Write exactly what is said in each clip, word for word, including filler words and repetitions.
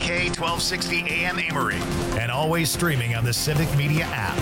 K twelve sixty A M Amory, and always streaming on the Civic Media app.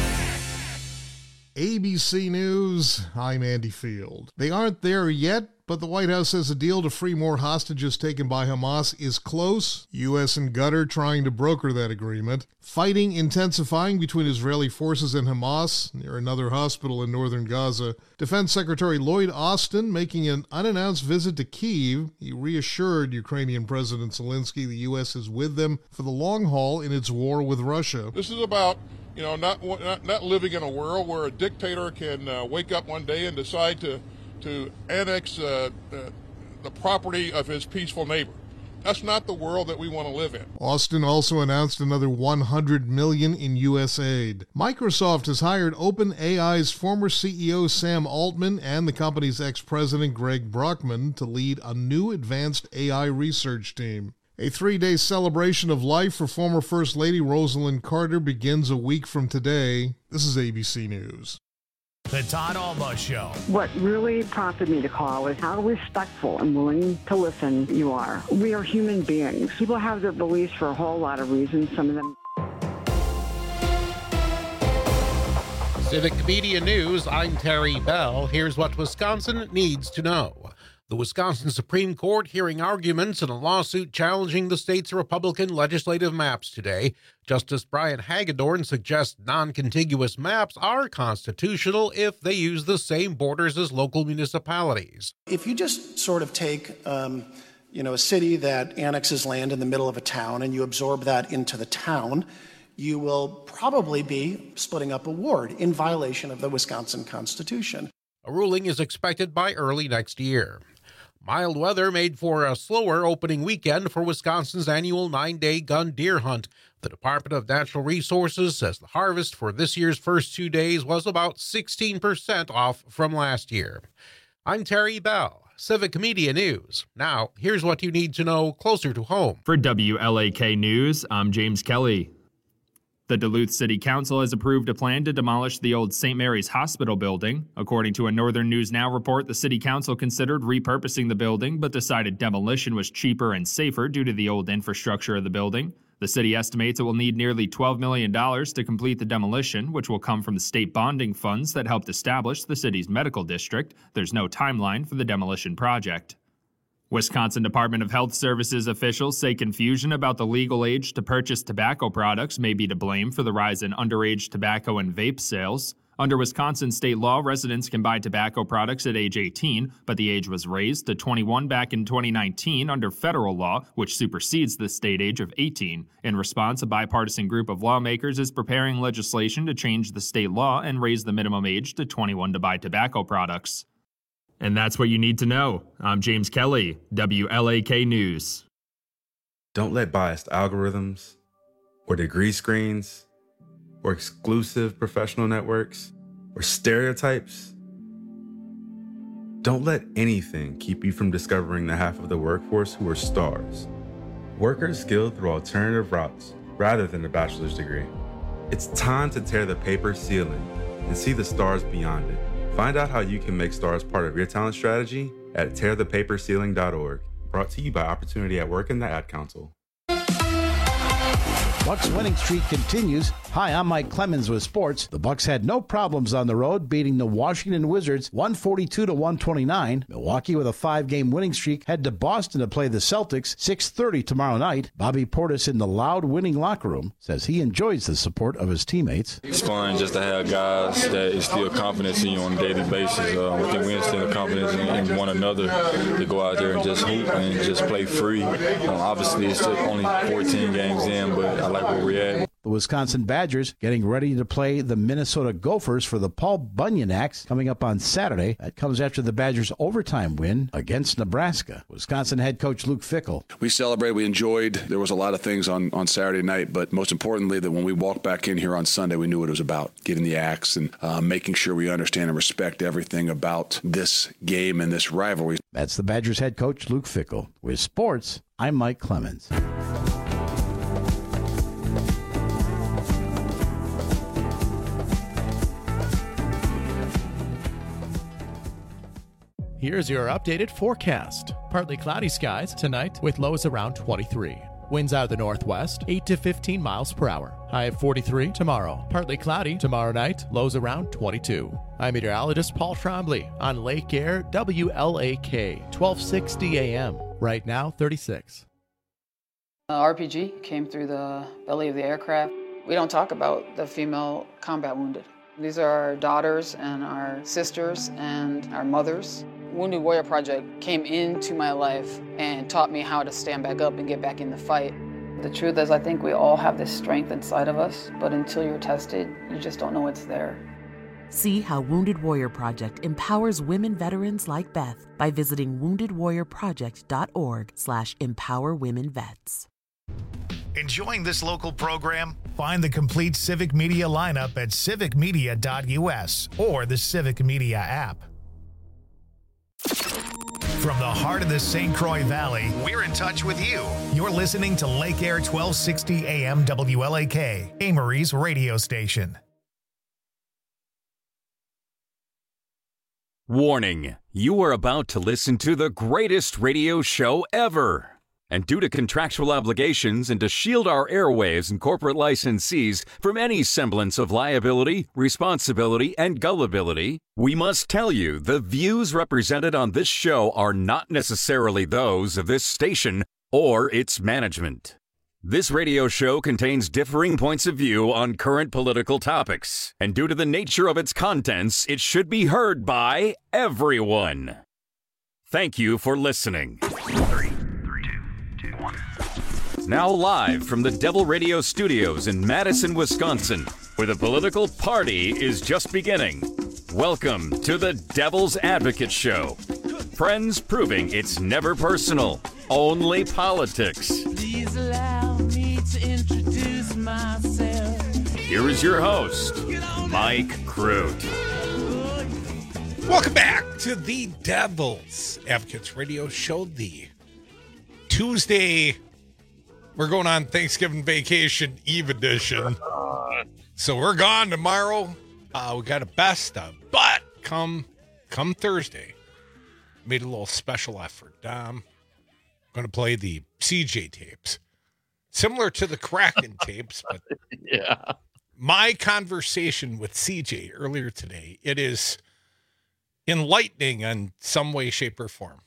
A B C News, I'm Andy Field. They aren't there yet, but the White House says a deal to free more hostages taken by Hamas is close. U S and Qatar trying to broker that agreement. Fighting intensifying between Israeli forces and Hamas near another hospital in northern Gaza. Defense Secretary Lloyd Austin making an unannounced visit to Kyiv. He reassured Ukrainian President Zelensky the U S is with them for the long haul in its war with Russia. This is about You know, not, not not living in a world where a dictator can uh, wake up one day and decide to to annex uh, uh, the property of his peaceful neighbor. That's not the world that we want to live in. Austin also announced another one hundred million dollars in U S aid. Microsoft has hired OpenAI's former C E O Sam Altman and the company's ex-president Greg Brockman to lead a new advanced A I research team. A three-day celebration of life for former First Lady Rosalind Carter begins a week from today. This is A B C News. The Todd Alba Show. What really prompted me to call is how respectful and willing to listen you are. We are human beings. People have their beliefs for a whole lot of reasons, some of them. Civic Media News, I'm Terry Bell. Here's what Wisconsin needs to know. The Wisconsin Supreme Court hearing arguments in a lawsuit challenging the state's Republican legislative maps today. Justice Brian Hagedorn suggests non-contiguous maps are constitutional if they use the same borders as local municipalities. If you just sort of take, um, you know, a city that annexes land in the middle of a town and you absorb that into the town, you will probably be splitting up a ward in violation of the Wisconsin Constitution. A ruling is expected by early next year. Mild weather made for a slower opening weekend for Wisconsin's annual nine-day gun deer hunt. The Department of Natural Resources says the harvest for this year's first two days was about sixteen percent off from last year. I'm Terry Bell, Civic Media News. Now, here's what you need to know closer to home. For W L A K News, I'm James Kelly. The Duluth City Council has approved a plan to demolish the old Saint Mary's Hospital building. According to a Northern News Now report, the City Council considered repurposing the building, but decided demolition was cheaper and safer due to the old infrastructure of the building. The city estimates it will need nearly twelve million dollars to complete the demolition, which will come from the state bonding funds that helped establish the city's medical district. There's no timeline for the demolition project. Wisconsin Department of Health Services officials say confusion about the legal age to purchase tobacco products may be to blame for the rise in underage tobacco and vape sales. Under Wisconsin state law, residents can buy tobacco products at age eighteen, but the age was raised to twenty-one back in twenty nineteen under federal law, which supersedes the state age of eighteen. In response, a bipartisan group of lawmakers is preparing legislation to change the state law and raise the minimum age to twenty-one to buy tobacco products. And that's what you need to know. I'm James Kelly, W L A K News. Don't let biased algorithms or degree screens or exclusive professional networks or stereotypes, don't let anything keep you from discovering the half of the workforce who are stars. Workers skilled through alternative routes rather than a bachelor's degree. It's time to tear the paper ceiling and see the stars beyond it. Find out how you can make stars part of your talent strategy at tear the paper ceiling dot org. Brought to you by Opportunity at Work and the Ad Council. Bucks winning streak continues. Hi, I'm Mike Clemens with sports. The Bucks had no problems on the road, beating the Washington Wizards one forty-two to one twenty-nine. Milwaukee, with a five-game winning streak, head to Boston to play the Celtics six thirty tomorrow night. Bobby Portis in the loud winning locker room says he enjoys the support of his teammates. It's fun just to have guys that instill confidence in you on a daily basis. Uh, I think we instill confidence in, in one another to go out there and just hoop and just play free. Um, obviously, it's only fourteen games in, but I like where we're at. The Wisconsin Badgers getting ready to play the Minnesota Gophers for the Paul Bunyan Axe coming up on Saturday. That comes after the Badgers' overtime win against Nebraska. Wisconsin head coach Luke Fickell. We celebrated, we enjoyed. There was a lot of things on, on Saturday night, but most importantly, that when we walked back in here on Sunday, we knew what it was about, getting the axe and uh, making sure we understand and respect everything about this game and this rivalry. That's the Badgers head coach Luke Fickell. With sports, I'm Mike Clemens. Here's your updated forecast. Partly cloudy skies tonight with lows around twenty-three. Winds out of the northwest, eight to fifteen miles per hour. High of forty-three tomorrow. Partly cloudy tomorrow night, lows around twenty-two. I'm meteorologist Paul Trombley on Lake Air W L A K, twelve sixty A M. Right now, thirty-six. Uh, R P G came through the belly of the aircraft. We don't talk about the female combat wounded. These are our daughters and our sisters and our mothers. Wounded Warrior Project came into my life and taught me how to stand back up and get back in the fight. The truth is, I think we all have this strength inside of us, but until you're tested, you just don't know it's there. See how Wounded Warrior Project empowers women veterans like Beth by visiting wounded warrior project dot org slash empower women vets. Enjoying this local program? Find the complete Civic Media lineup at civic media dot u s or the Civic Media app. From the heart of the Saint Croix Valley, we're in touch with you. You're listening to Lake Air twelve sixty A M W L A K, Amory's radio station. Warning, you are about to listen to the greatest radio show ever. And due to contractual obligations and to shield our airwaves and corporate licensees from any semblance of liability, responsibility, and gullibility, we must tell you the views represented on this show are not necessarily those of this station or its management. This radio show contains differing points of view on current political topics, and due to the nature of its contents, it should be heard by everyone. Thank you for listening. Now live from the Devil Radio Studios in Madison, Wisconsin, where the political party is just beginning. Welcome to the Devil's Advocate Show. Friends proving it's never personal, only politics. Please allow me to introduce myself. Here is your host, Mike Crute. Welcome back to the Devil's Advocates Radio Show, the Tuesday. We're going on Thanksgiving Vacation Eve edition. So we're gone tomorrow. Uh, we got a best of. But come come Thursday, made a little special effort. Um, going to play the C J tapes. Similar to the Kraken tapes. But yeah. My conversation with C J earlier today, it is enlightening in some way, shape, or form.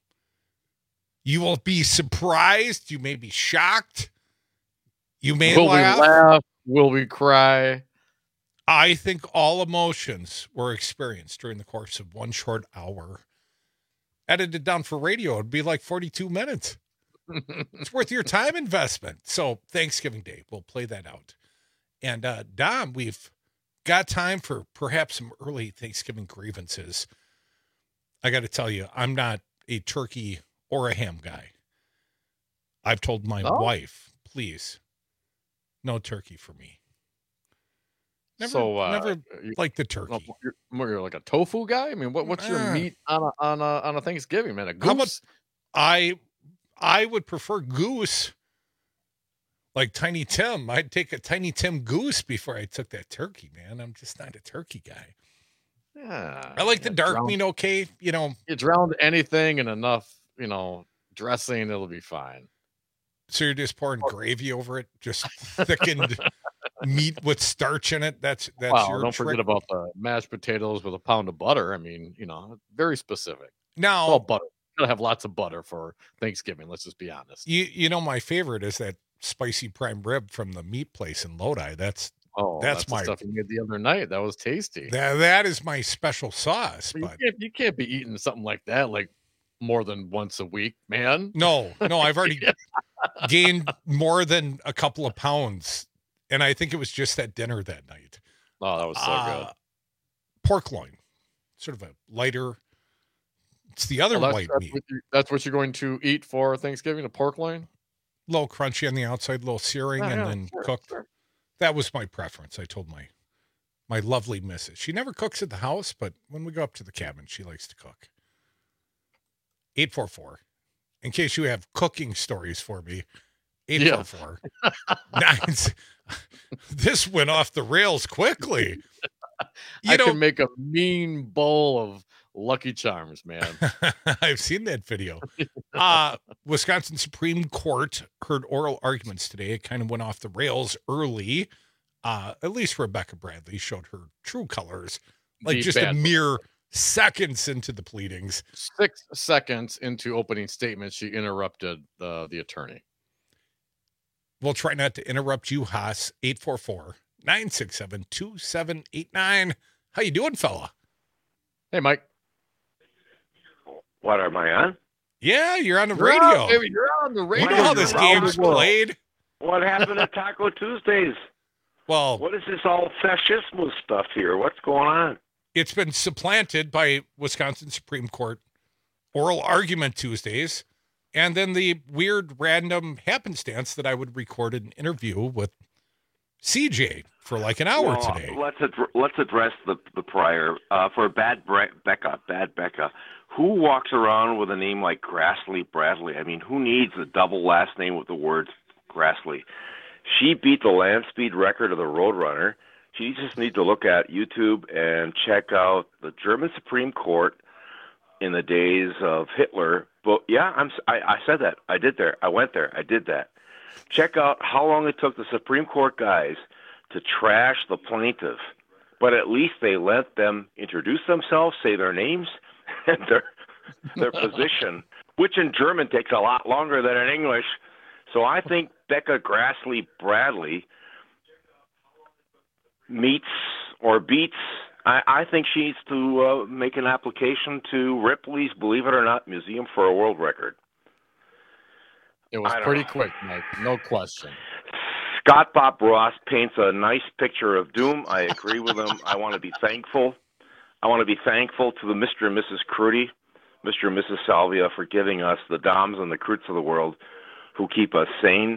You will be surprised. You may be shocked. You may will laugh. we laugh? Will we cry? I think all emotions were experienced during the course of one short hour. Edited down for radio, it'd be like forty-two minutes. It's worth your time investment. So Thanksgiving Day, we'll play that out. And uh, Dom, we've got time for perhaps some early Thanksgiving grievances. I got to tell you, I'm not a turkey or a ham guy. I've told my oh. wife, please, no turkey for me. Never, so uh, never like the turkey. You're, you're like a tofu guy. I mean, what, what's your uh, meat on a on a on a Thanksgiving, man? A goose? How about, I I would prefer goose. Like Tiny Tim, I'd take a Tiny Tim goose before I took that turkey, man. I'm just not a turkey guy. Yeah, I like the dark drown, meat. Okay, you know, you drown anything in enough, you know, dressing, it'll be fine. So you're just pouring gravy over it, just thickened meat with starch in it. That's that's wow, your don't trick. Forget about the mashed potatoes with a pound of butter. I mean, you know, very specific. Now, well, butter. You gotta have lots of butter for Thanksgiving. Let's just be honest. You you know, my favorite is that spicy prime rib from the meat place in Lodi. That's oh, that's, that's my the stuff you made the other night. That was tasty. That that is my special sauce. But But you can't, you can't be eating something like that like more than once a week, man. No, no, I've already gained more than a couple of pounds, and I think it was just that dinner that night. Oh, that was so uh, good. Pork loin, sort of a lighter. It's the other well, that's, white that's meat. What you, that's what you're going to eat for Thanksgiving, a pork loin? A little crunchy on the outside, a little searing, Oh, and yeah, then sure, cooked. sure. That was my preference. I told my my lovely missus. She never cooks at the house, but when we go up to the cabin, she likes to cook. eight four four, in case you have cooking stories for me, eight four four. Nine, this went off the rails quickly. You I know, can make a mean bowl of Lucky Charms, man. I've seen that video. Uh, Wisconsin Supreme Court heard oral arguments today. It kind of went off the rails early. Uh, at least Rebecca Bradley showed her true colors, like The just a bad mere seconds into the pleadings. Six seconds into opening statement, she interrupted uh, the attorney. We'll try not to interrupt you, Haas. eight four four, nine six seven, two seven eight nine. How you doing, fella? Hey, Mike. What, am I on? Yeah, you're on the You're radio. on, baby, you're on the radio. You know how this game's played? What happened to Taco Tuesdays? Well, what is this all fascismo stuff here? What's going on? It's been supplanted by Wisconsin Supreme Court oral argument Tuesdays, and then the weird random happenstance that I would record an interview with C J for like an hour Well, today. Let's ad- let's address the the prior uh, for Bad Bre- Becca. Bad Becca. Who walks around with a name like Grassley Bradley? I mean, who needs a double last name with the words Grassley? She beat the land speed record of the Roadrunner. She just needs to look at YouTube and check out the German Supreme Court in the days of Hitler. But yeah, I'm I, I said that. I did there. I went there. I did that. Check out how long it took the Supreme Court guys to trash the plaintiff. But at least they let them introduce themselves, say their names and their their position, which in German takes a lot longer than in English. So I think Becca Grassley Bradley meets or beats. I, I think she needs to uh, make an application to Ripley's, believe it or not, Museum for a World Record. It was I don't pretty know. quick, Mike. No question. Scott Bob Ross paints a nice picture of doom. I agree with him. I want to be thankful. I want to be thankful to the Mister and Missus Crudy, Mister and Missus Salvia, for giving us the Doms and the Crutes of the world who keep us sane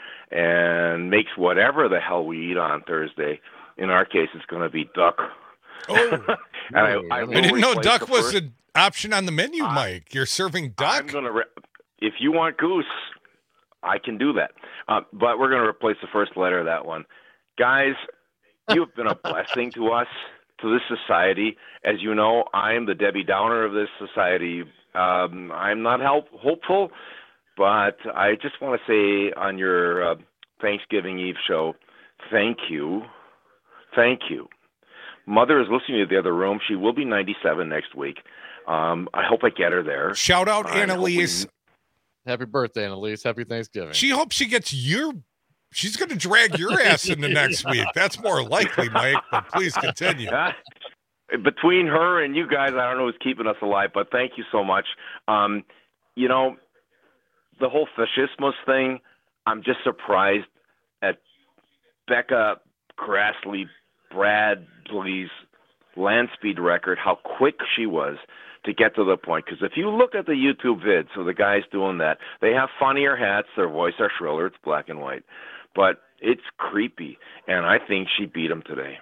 and makes whatever the hell we eat on Thursday. In our case, it's going to be duck. Oh, and I, I, I will didn't know replace duck the was first- an option on the menu, Mike. You're serving duck? I'm gonna re- if you want goose, I can do that. Uh, but we're going to replace the first letter of that one. Guys, you have been a blessing to us, to this society. As you know, I am the Debbie Downer of this society. Um, I'm not help- hopeful, but I just want to say on your uh, Thanksgiving Eve show, thank you. Thank you. Mother is listening to the other room. She will be ninety-seven next week. Um, I hope I get her there. Shout out I hope we- Annalise. Happy birthday, Annalise. Happy Thanksgiving. She hopes she gets your. She's going to drag your ass into next week. That's more likely, Mike. But please continue. Uh, between her and you guys, I don't know who's keeping us alive, but thank you so much. Um, you know, the whole fascismus thing, I'm just surprised at Becca Grassley Bradley's land speed record, how quick she was to get to the point. Because if you look at the YouTube vids of the guys doing that, they have funnier hats, their voice are shriller, it's black and white. But it's creepy, and I think she beat him today.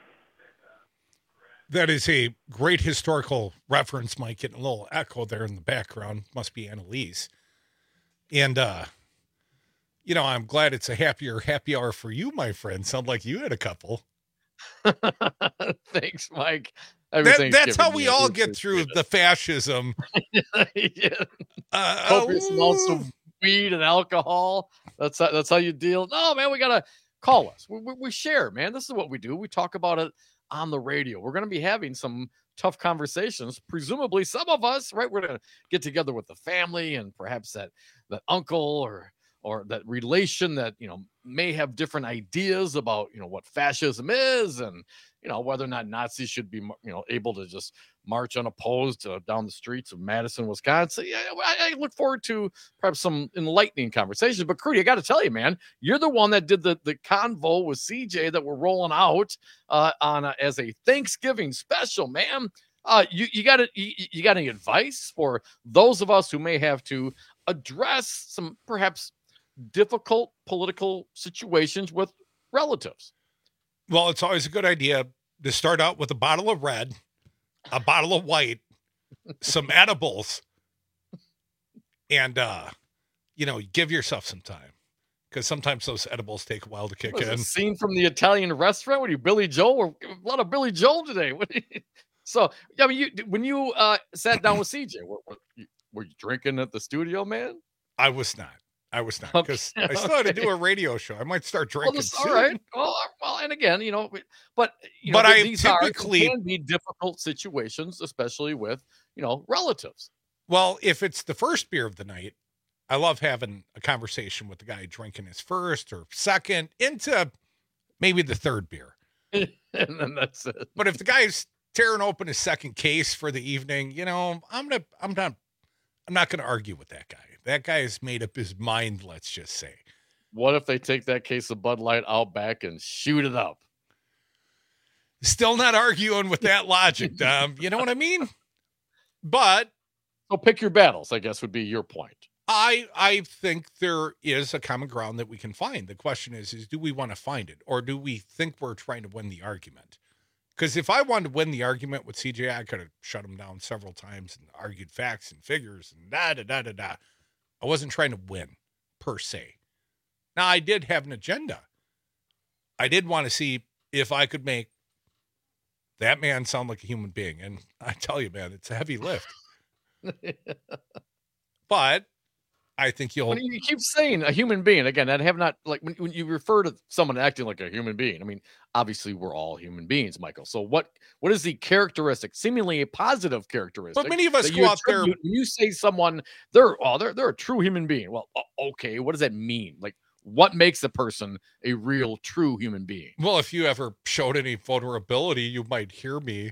That is a great historical reference, Mike. Getting a little echo there in the background. Must be Annalise. And, uh, you know, I'm glad it's a happier happy hour for you, my friend. Sound like you had a couple. Thanks, Mike. Happy That, that's how Thanksgiving, we man. all We get through appreciate the fascism. yeah. Uh, Copious amounts of weed and alcohol. That's how, that's how you deal. No, man, we gotta call us. We, we, we share, man. This is what we do. We talk about it on the radio. We're gonna be having some tough conversations. Presumably, some of us, right? We're gonna get together with the family and perhaps that that uncle or or that relation that you know may have different ideas about you know what fascism is and you know whether or not Nazis should be you know able to just march unopposed uh, down the streets of Madison, Wisconsin. Yeah, I, I look forward to perhaps some enlightening conversations. But Crudy, I got to tell you, man, you're the one that did the the convo with C J that we're rolling out uh, on a, as a Thanksgiving special, man. Uh, you you got you, you got any advice for those of us who may have to address some perhaps difficult political situations with relatives? Well, it's always a good idea to start out with a bottle of red, a bottle of white, some edibles, and, uh, you know, give yourself some time because sometimes those edibles take a while to kick What is in. a scene from the Italian restaurant? What are you, Billy Joel? We're a lot of Billy Joel today. What are you... So, I mean, you when you uh, sat down with C J, were, were, you, were you drinking at the studio, man? I was not. I was not because okay, I still okay. had to do a radio show. I might start drinking. Well, soon. All right. Well, well, and again, you know, but you but know, I these typically are, can be difficult situations, especially with you know relatives. Well, if it's the first beer of the night, I love having a conversation with the guy drinking his first or second into maybe the third beer, and then that's it. But if the guy's tearing open his second case for the evening, you know, I'm gonna, I'm not, I'm not gonna argue with that guy. That guy has made up his mind, let's just say. What if they take that case of Bud Light out back and shoot it up? Still not arguing with that logic, Dom. You know what I mean? But so pick your battles, I guess would be your point. I I think there is a common ground that we can find. The question is, is do we want to find it? Or do we think we're trying to win the argument? Because if I wanted to win the argument with C J, I could have shut him down several times and argued facts and figures and da da da da da. I wasn't trying to win, per se. Now, I did have an agenda. I did want to see if I could make that man sound like a human being. And I tell you, man, it's a heavy lift. But I think you'll... When you keep saying a human being, again, I have not, like, when, when you refer to someone acting like a human being, I mean, obviously we're all human beings, Michael. So what what is the characteristic, seemingly a positive characteristic? But many of us go out there... When you say someone, they're, oh, they're, they're a true human being. Well, okay, what does that mean? Like, what makes a person a real, true human being? Well, if you ever showed any vulnerability, you might hear me.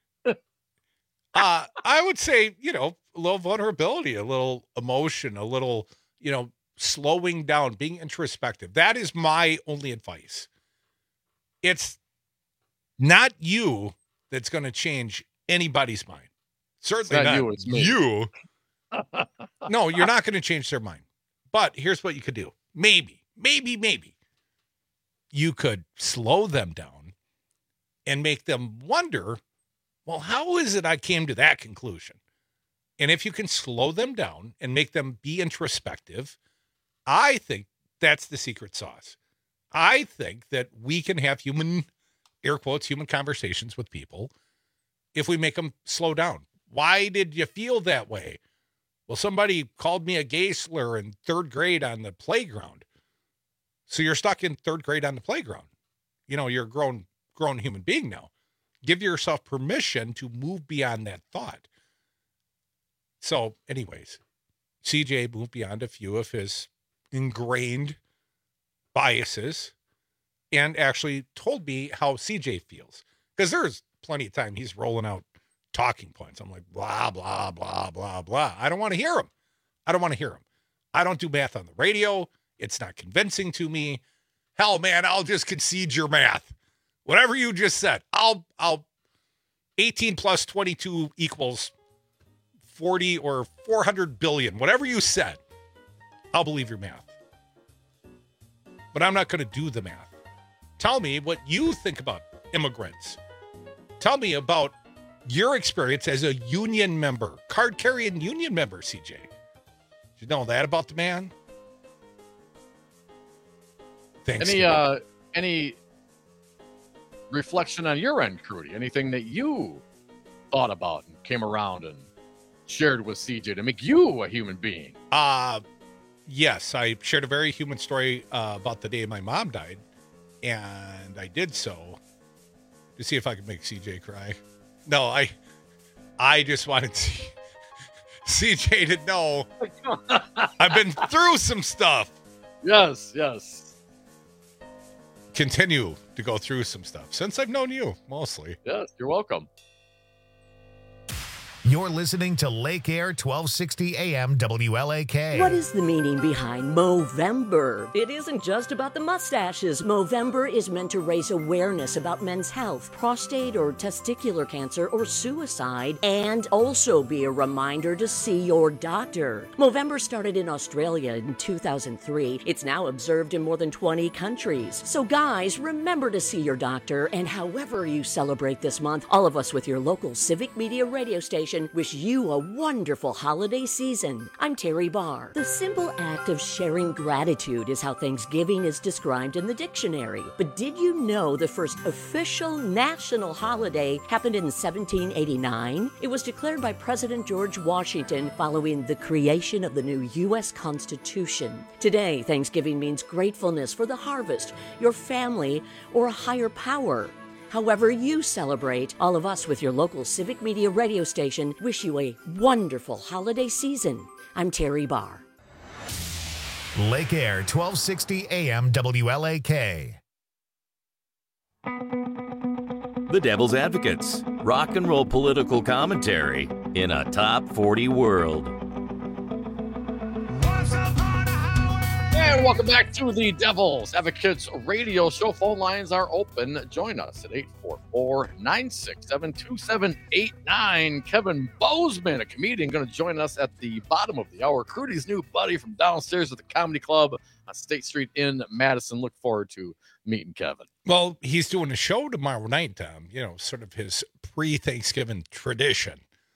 uh, I would say, you know, a little vulnerability, a little emotion, a little, you know, slowing down, being introspective. That is my only advice. It's not you that's going to change anybody's mind. Certainly not, not you. It's me. You. No, you're not going to change their mind. But here's what you could do. Maybe, maybe, maybe you could slow them down and make them wonder, well, how is it I came to that conclusion? And if you can slow them down and make them be introspective, I think that's the secret sauce. I think that we can have human, air quotes, human conversations with people if we make them slow down. Why did you feel that way? Well, somebody called me a gay slur in third grade on the playground. So you're stuck in third grade on the playground. You know, you're a grown, grown human being now. Give yourself permission to move beyond that thought. So anyways, C J moved beyond a few of his ingrained biases and actually told me how C J feels. Because there's plenty of time he's rolling out talking points. I'm like, blah, blah, blah, blah, blah. I don't want to hear him. I don't want to hear him. I don't do math on the radio. It's not convincing to me. Hell, man, I'll just concede your math. Whatever you just said, I'll, I'll, eighteen plus twenty-two equals forty or four hundred billion. Whatever you said, I'll believe your math. But I'm not going to do the math. Tell me what you think about immigrants. Tell me about your experience as a union member, card-carrying union member, C J. Did you know that about the man? Thanks. Any uh, any reflection on your end, Crudy? Anything that you thought about and came around and shared with C J to make you a human being? Uh, yes, I shared a very human story uh, about the day my mom died, and I did so to see if I could make C J cry. No, I I just wanted to, C J to know I've been through some stuff. Yes, yes. Continue to go through some stuff since I've known you, mostly. Yes, you're welcome. You're listening to Lake Air twelve sixty A M W L A K. What is the meaning behind Movember? It isn't just about the mustaches. Movember is meant to raise awareness about men's health, prostate or testicular cancer, or suicide, and also be a reminder to see your doctor. Movember started in Australia in two thousand three. It's now observed in more than twenty countries. So guys, remember to see your doctor, and however you celebrate this month, all of us with your local civic media radio station Station wish you a wonderful holiday season. I'm Terry Barr. The simple act of sharing gratitude is how Thanksgiving is described in the dictionary. But did you know the first official national holiday happened in seventeen eighty-nine? It was declared by President George Washington following the creation of the new U S Constitution. Today, Thanksgiving means gratefulness for the harvest, your family, or a higher power. However you celebrate, all of us with your local Civic Media radio station wish you a wonderful holiday season. I'm Terry Barr. Lake Air, twelve sixty A M W L A K. The Devil's Advocates, rock and roll political commentary in a top forty world. And welcome back to the Devil's Advocates radio show. Phone lines are open. Join us at eight four four, nine six seven, two seven eight nine. Kevin Bozeman, a comedian, going to join us at the bottom of the hour. Crudy's new buddy from downstairs at the Comedy Club on State Street in Madison. Look forward to meeting Kevin. Well, he's doing a show tomorrow night, um, you know, sort of his pre-Thanksgiving tradition.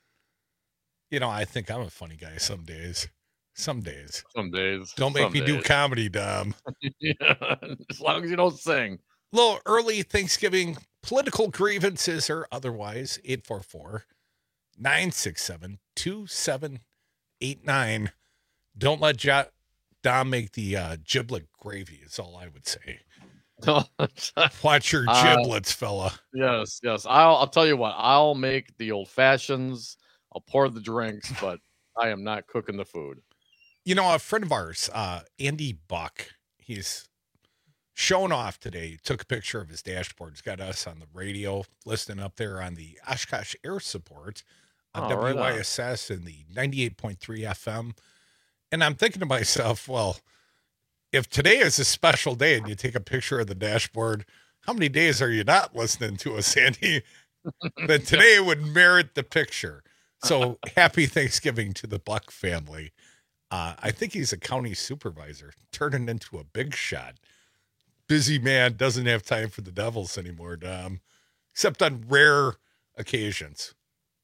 You know, I think I'm a funny guy some days. Some days. Some days. Don't make Some me days. do comedy, Dom. Yeah, as long as you don't sing. Little early Thanksgiving political grievances or otherwise, eight four four, nine six seven, two seven eight nine. Don't let jo- Dom make the uh, giblet gravy is all I would say. Watch your giblets, uh, fella. Yes, yes. I'll, I'll tell you what. I'll make the old fashions. I'll pour the drinks, but I am not cooking the food. You know, a friend of ours, uh, Andy Buck, he's showing off today. He took a picture of his dashboard. He's got us on the radio, listening up there on the Oshkosh Air Support on Oh, W Y right S S and the ninety-eight point three F M. And I'm thinking to myself, well, if today is a special day and you take a picture of the dashboard, how many days are you not listening to us, Andy? Then today would merit the picture. So happy Thanksgiving to the Buck family. Uh, I think he's a county supervisor, turning into a big shot. Busy man, doesn't have time for the Devils anymore, Dom, except on rare occasions.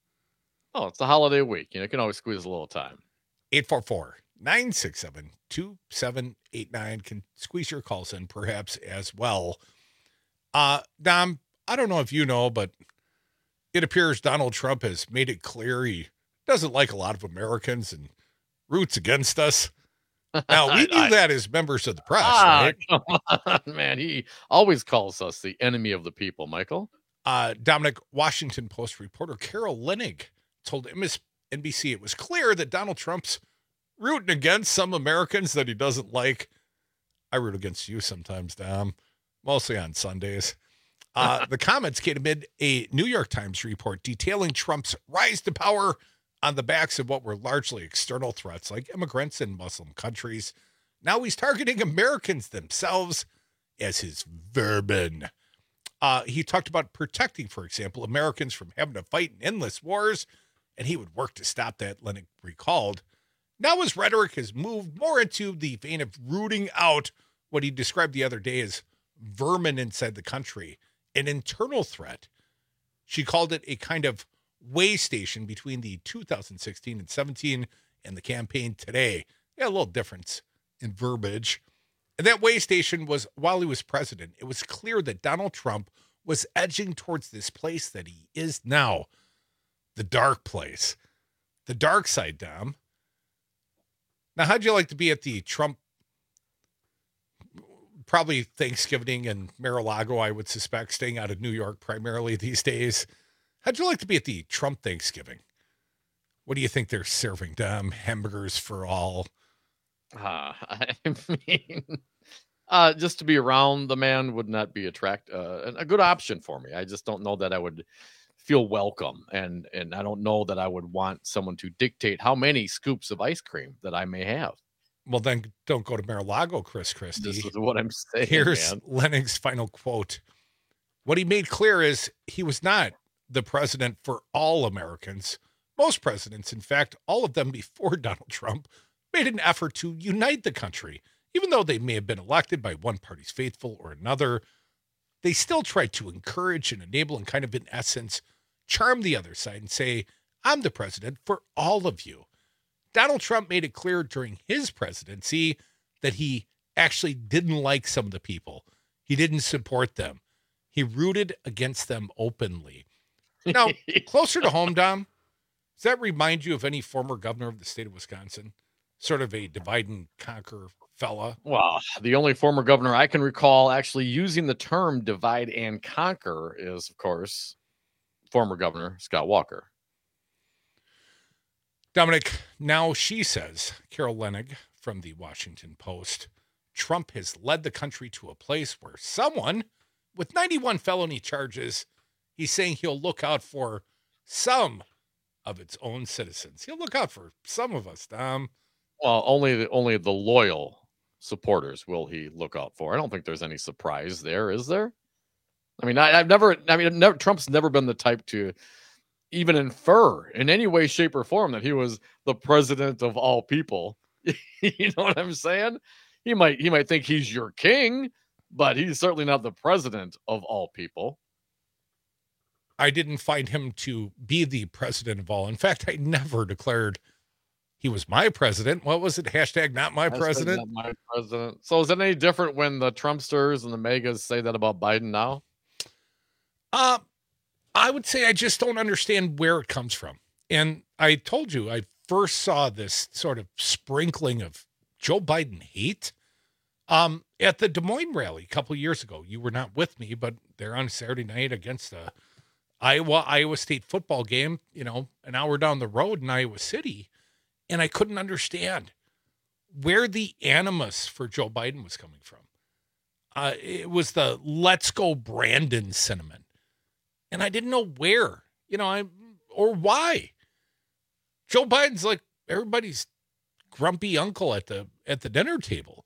Oh, it's the holiday week. You know, you can always squeeze a little time. eight four four, nine six seven, two seven eight nine can squeeze your calls in perhaps as well. Uh, Dom, I don't know if you know, but it appears Donald Trump has made it clear he doesn't like a lot of Americans and roots against us. Now, we knew I, that as members of the press, ah, right? Come on, man. He always calls us the enemy of the people, Michael. Uh, Dominic, Washington Post reporter Carol Lenig told M S N B C it was clear that Donald Trump's rooting against some Americans that he doesn't like. I root against you sometimes, Dom, mostly on Sundays. Uh, the comments came amid a New York Times report detailing Trump's rise to power on the backs of what were largely external threats like immigrants in Muslim countries. Now he's targeting Americans themselves as his vermin. Uh, he talked about protecting, for example, Americans from having to fight in endless wars, and he would work to stop that, Lennox recalled. Now his rhetoric has moved more into the vein of rooting out what he described the other day as vermin inside the country, an internal threat. She called it a kind of way station between the two thousand sixteen and seventeen and the campaign today. Yeah, a little difference in verbiage. And that way station was while he was president. It was clear that Donald Trump was edging towards this place that he is now, the dark place, the dark side, Dom. Now, how'd you like to be at the Trump, probably Thanksgiving in Mar-a-Lago, I would suspect, staying out of New York primarily these days. How'd you like to be at the Trump Thanksgiving? What do you think they're serving, Dom? Hamburgers for all? Uh, I mean, uh, just to be around the man would not be attract uh, a good option for me. I just don't know that I would feel welcome, and and I don't know that I would want someone to dictate how many scoops of ice cream that I may have. Well, then don't go to Mar-a-Lago, Chris Christie. This is what I'm saying. Here's man. Lenning's final quote. What he made clear is he was not the president for all Americans. Most presidents, in fact, all of them before Donald Trump, made an effort to unite the country. Even though they may have been elected by one party's faithful or another, they still tried to encourage and enable and kind of, in essence, charm the other side and say, I'm the president for all of you. Donald Trump made it clear during his presidency that he actually didn't like some of the people. He didn't support them. He rooted against them openly. Now, closer to home, Dom, does that remind you of any former governor of the state of Wisconsin? Sort of a divide and conquer fella? Well, the only former governor I can recall actually using the term divide and conquer is, of course, former governor Scott Walker. Dominic, now she says, Carol Leonnig from the Washington Post, Trump has led the country to a place where someone with ninety-one felony charges, he's saying he'll look out for some of its own citizens. He'll look out for some of us, Dom. Well, only the, only the loyal supporters will he look out for. I don't think there's any surprise there, is there? I mean, I, I've never, I mean, never, Trump's never been the type to even infer in any way, shape, or form that he was the president of all people. You know what I'm saying? He might, he might think he's your king, but he's certainly not the president of all people. I didn't find him to be the president of all. In fact, I never declared he was my president. What was it? Hashtag not my Hashtag president. not my president. So is it any different when the Trumpsters and the megas say that about Biden now? Uh, I would say I just don't understand where it comes from. And I told you, I first saw this sort of sprinkling of Joe Biden hate um, at the Des Moines rally a couple of years ago. You were not with me, but they're on Saturday night against the Iowa, Iowa State football game, you know, an hour down the road in Iowa City. And I couldn't understand where the animus for Joe Biden was coming from. Uh, it was the let's go Brandon sentiment. And I didn't know where, you know, I or why. Joe Biden's like everybody's grumpy uncle at the at the dinner table.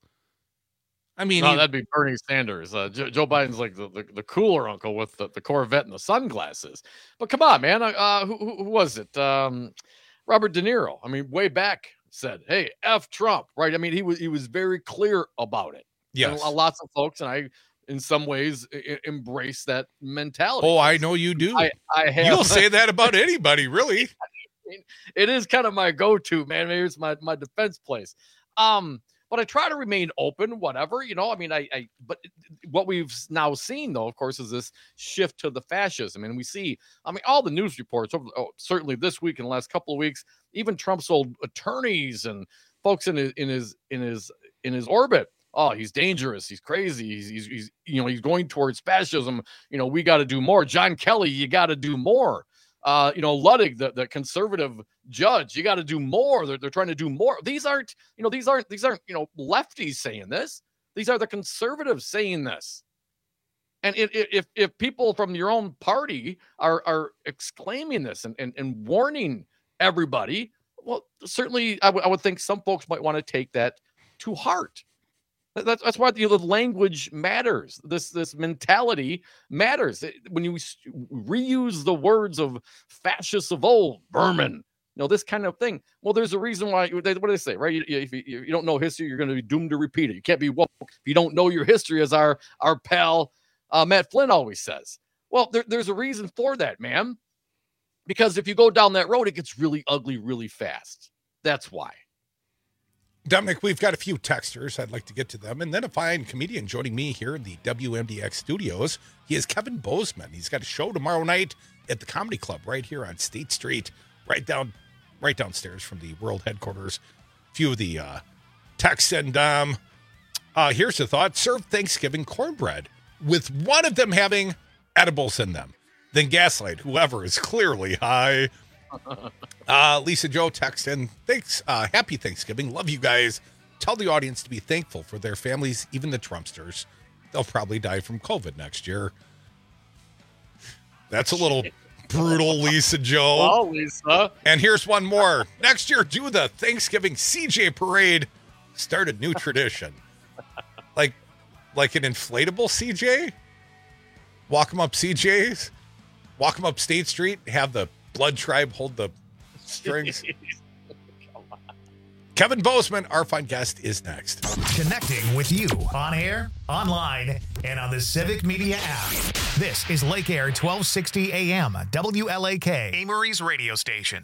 I mean, no, he, that'd be Bernie Sanders. Uh, Joe, Joe Biden's like the, the, the cooler uncle with the, the Corvette and the sunglasses. But come on, man. Uh, who, who was it? Um, Robert De Niro. I mean, way back said, "Hey, F Trump," right? I mean, he was he was very clear about it. Yes, and lots of folks, and I, in some ways, I- embrace that mentality. Oh, I know you do. I, I have. You'll say that about anybody, really. I mean, it is kind of my go-to, man. Maybe it's my my defense place. Um, but I try to remain open, whatever, you know. I mean, I, I but what we've now seen, though, of course, is this shift to the fascism, and we see, I mean, all the news reports, over, oh, certainly this week and the last couple of weeks, even Trump's old attorneys and folks in his in his in his in his orbit. Oh, he's dangerous. He's crazy. He's, he's, he's you know, he's going towards fascism. You know, we got to do more. John Kelly, you got to do more. Uh, you know, Ludwig, the, the conservative judge, you got to do more. They're, they're trying to do more. These aren't, you know, these aren't, these aren't, you know, lefties saying this. These are the conservatives saying this. And if, if, if people from your own party are, are exclaiming this and, and, and warning everybody, well, certainly I, w- I would think some folks might want to take that to heart. That's that's why the language matters. This this mentality matters. When you reuse the words of fascists of old, Berman, you know, this kind of thing. Well, there's a reason why. What do they say, right? You, if you, you don't know history, you're going to be doomed to repeat it. You can't be woke if you don't know your history, as our our pal uh, Matt Flynn always says. Well, there, there's a reason for that, man. Because if you go down that road, it gets really ugly really fast. That's why. Dominic, we've got a few texters. I'd like to get to them. And then a fine comedian joining me here in the W M D X studios. He is Kevin Bozeman. He's got a show tomorrow night at the Comedy Club right here on State Street, right down, right downstairs from the world headquarters. A few of the uh, texts. And um, uh, here's the thought. Serve Thanksgiving cornbread with one of them having edibles in them. Then gaslight whoever is clearly high. Uh, Lisa Joe text in, thanks, uh, happy Thanksgiving. Love you guys. Tell the audience to be thankful for their families, even the Trumpsters. They'll probably die from COVID next year. That's a little brutal, Lisa Joe. Well, Lisa. And here's one more. Next year, do the Thanksgiving C J parade. Start a new tradition. Like, like an inflatable C J? Walk them up C Js. Walk them up State Street. Have the Blood Tribe hold the strings. Kevin Bozeman, our fine guest, is next. Connecting with you on air, online, and on the Civic Media app. This is Lake Air twelve sixty A M, W L A K, Amory's radio station.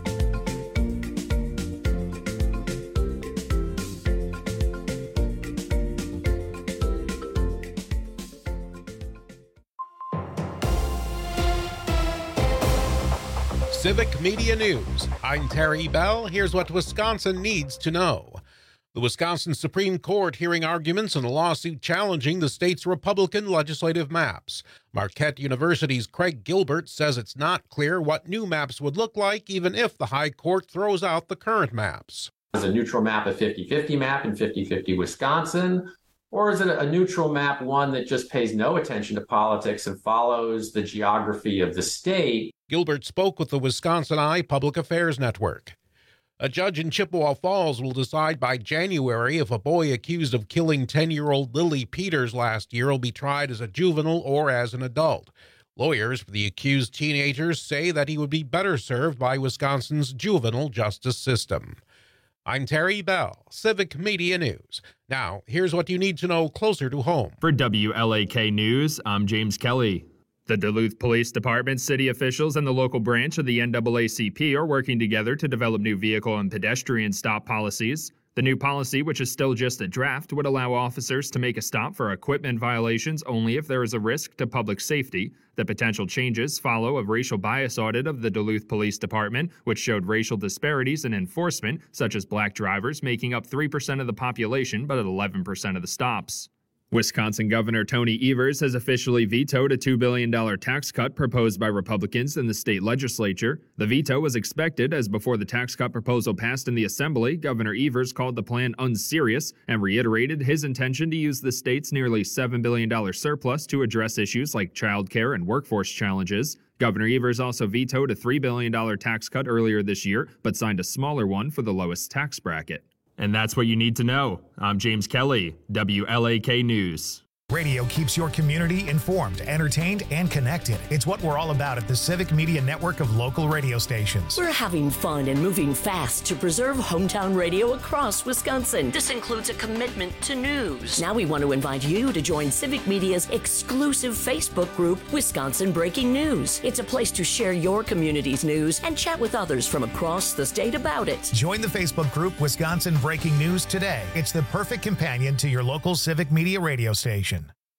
Civic Media News. I'm Terry Bell. Here's what Wisconsin needs to know. The Wisconsin Supreme Court hearing arguments in a lawsuit challenging the state's Republican legislative maps. Marquette University's Craig Gilbert says it's not clear what new maps would look like, even if the High Court throws out the current maps. Is a neutral map a fifty-fifty map in fifty fifty Wisconsin? Or is it a neutral map, one that just pays no attention to politics and follows the geography of the state? Gilbert spoke with the Wisconsin Eye Public Affairs Network. A judge in Chippewa Falls will decide by January if a boy accused of killing ten-year-old Lily Peters last year will be tried as a juvenile or as an adult. Lawyers for the accused teenagers say that he would be better served by Wisconsin's juvenile justice system. I'm Terry Bell, Civic Media News. Now, here's what you need to know closer to home. For W L A K News, I'm James Kelly. The Duluth Police Department, city officials, and the local branch of the N double A C P are working together to develop new vehicle and pedestrian stop policies. The new policy, which is still just a draft, would allow officers to make a stop for equipment violations only if there is a risk to public safety. The potential changes follow a racial bias audit of the Duluth Police Department, which showed racial disparities in enforcement, such as black drivers making up three percent of the population but at eleven percent of the stops. Wisconsin Governor Tony Evers has officially vetoed a two billion dollars tax cut proposed by Republicans in the state legislature. The veto was expected, as before the tax cut proposal passed in the Assembly, Governor Evers called the plan unserious and reiterated his intention to use the state's nearly seven billion dollars surplus to address issues like child care and workforce challenges. Governor Evers also vetoed a three billion dollars tax cut earlier this year, but signed a smaller one for the lowest tax bracket. And that's what you need to know. I'm James Kelly, W L A K News. Radio keeps your community informed, entertained, and connected. It's what we're all about at the Civic Media Network of local radio stations. We're having fun and moving fast to preserve hometown radio across Wisconsin. This includes a commitment to news. Now we want to invite you to join Civic Media's exclusive Facebook group, Wisconsin Breaking News. It's a place to share your community's news and chat with others from across the state about it. Join the Facebook group Wisconsin Breaking News today. It's the perfect companion to your local Civic Media radio station.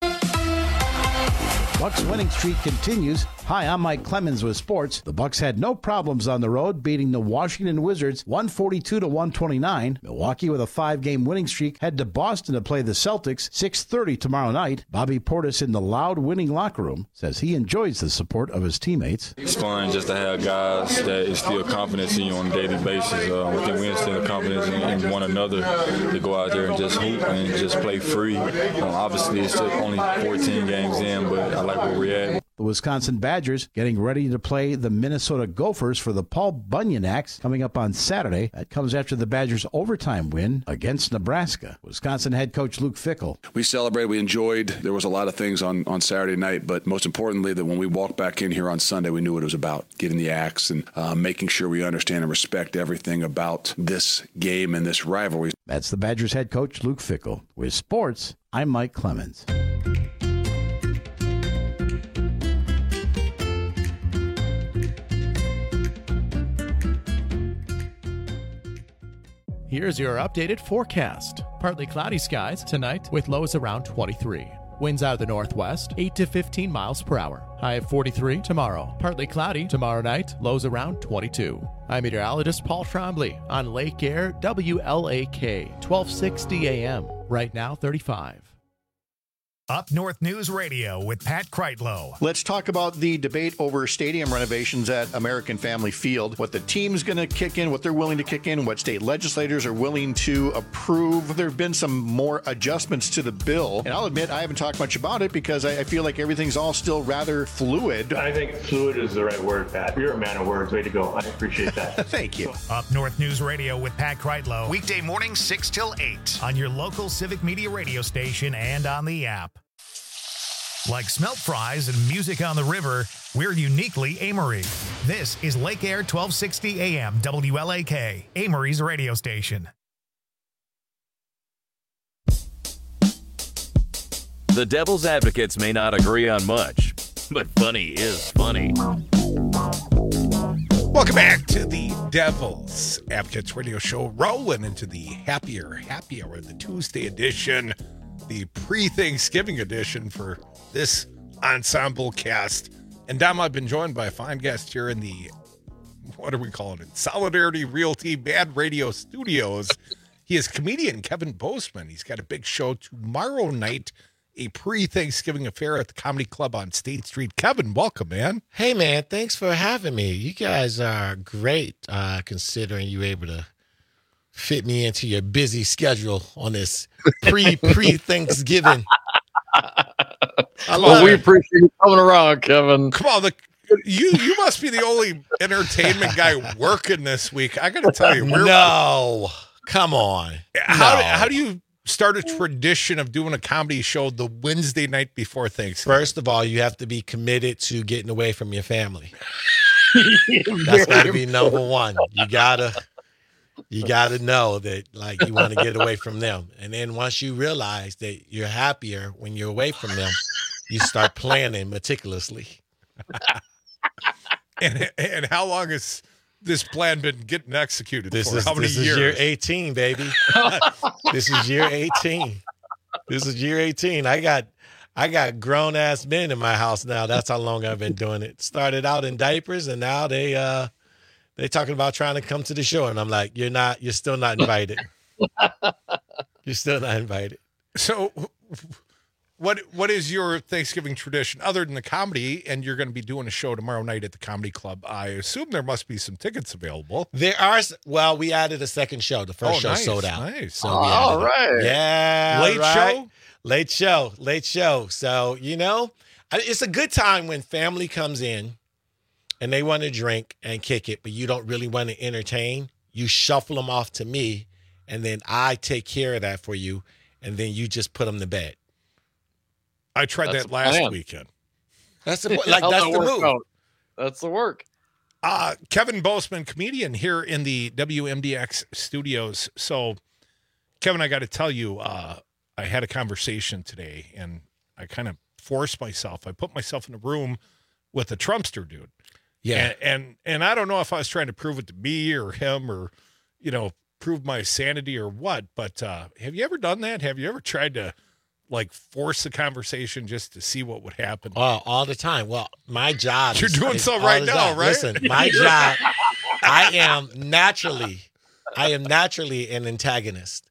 Bucks winning streak continues. Hi, I'm Mike Clemens with sports. The Bucks had no problems on the road, beating the Washington Wizards one forty-two to one twenty-nine. Milwaukee, with a five-game winning streak, head to Boston to play the Celtics six thirty tomorrow night. Bobby Portis in the loud winning locker room says he enjoys the support of his teammates. It's fun just to have guys that instill confidence in you on a daily basis. Uh, I think we instill confidence in, in one another to go out there and just hoop and just play free. Um, obviously, it's only fourteen games in, but I like where we're at. The Wisconsin Badgers getting ready to play the Minnesota Gophers for the Paul Bunyan Axe coming up on Saturday. That comes after the Badgers' overtime win against Nebraska. Wisconsin head coach Luke Fickell. We celebrated, we enjoyed. There was a lot of things on, on Saturday night, but most importantly, that when we walked back in here on Sunday, we knew what it was about, getting the axe and uh, making sure we understand and respect everything about this game and this rivalry. That's the Badgers head coach Luke Fickell. With sports, I'm Mike Clemens. Here's your updated forecast. Partly cloudy skies tonight with lows around twenty-three. Winds out of the northwest, eight to fifteen miles per hour. High of forty-three tomorrow. Partly cloudy tomorrow night, lows around twenty-two. I'm meteorologist Paul Trombley on Lake Air W L A K, twelve sixty A M. Right now, thirty-five. Up North News Radio with Pat Kreitlow. Let's talk about the debate over stadium renovations at American Family Field, what the team's going to kick in, what they're willing to kick in, what state legislators are willing to approve. There have been some more adjustments to the bill, and I'll admit I haven't talked much about it because I, I feel like everything's all still rather fluid. I think fluid is the right word, Pat. You're a man of words. Way to go. I appreciate that. Thank you. Up North News Radio with Pat Kreitlow. Weekday mornings six till eight on your local Civic Media radio station and on the app. Like smelt fries and music on the river, we're uniquely Amory. This is Lake Air twelve sixty A M W L A K, Amory's radio station. The Devil's Advocates may not agree on much, but funny is funny. Welcome back to the Devil's Advocates radio show, rolling into the happier, happy hour, the Tuesday edition, the pre-Thanksgiving edition for this ensemble cast. And Dom, I've been joined by a fine guest here in the, what are we calling it? Solidarity Realty Bad Radio Studios. He is comedian Kevin Boastman. He's got a big show tomorrow night, a pre-Thanksgiving affair at the Comedy Club on State Street. Kevin, welcome, man. Hey, man, thanks for having me. You guys are great, uh, considering you were able to fit me into your busy schedule on this pre pre Thanksgiving. Well, we appreciate you coming around, Kevin. Come on, the, you you must be the only entertainment guy working this week. I got to tell you, we're, no, come on. How no. do, how do you start a tradition of doing a comedy show the Wednesday night before Thanksgiving? First of all, you have to be committed to getting away from your family. That's got to be number one. You gotta. You got to know that, like, you want to get away from them. And then once you realize that you're happier when you're away from them, you start planning meticulously. and and how long has this plan been getting executed this for? Is, how many this years? Is year eighteen, baby. This is year eighteen. This is year eighteen. I got I got grown-ass men in my house now. That's how long I've been doing it. Started out in diapers, and now they uh They talking about trying to come to the show, and I'm like, you're not, you're still not invited. You're still not invited. So what what is your Thanksgiving tradition other than the comedy? And you're going to be doing a show tomorrow night at the Comedy Club. I assume there must be some tickets available. There are, well, we added a second show. The first oh, show nice, sold out. Nice. So oh, we all right. It. Yeah. Late right. show? Late show. Late show. So, you know, it's a good time when family comes in and they want to drink and kick it, but you don't really want to entertain. You shuffle them off to me, and then I take care of that for you, and then you just put them to bed. I tried That's that last plan. weekend. That's the like How'd that's that the work move. out? That's the work. Uh, Kevin Boastman, comedian here in the W M D X studios. So, Kevin, I got to tell you, uh, I had a conversation today, and I kind of forced myself. I put myself in a room with a Trumpster dude. Yeah. And, and and I don't know if I was trying to prove it to me or him or, you know, prove my sanity or what, but uh, have you ever done that? Have you ever tried to, like, force a conversation just to see what would happen? Oh, all the time. Well, my job You're is, doing is so all right the now, time. right? Listen, my job, I am naturally, I am naturally an antagonist.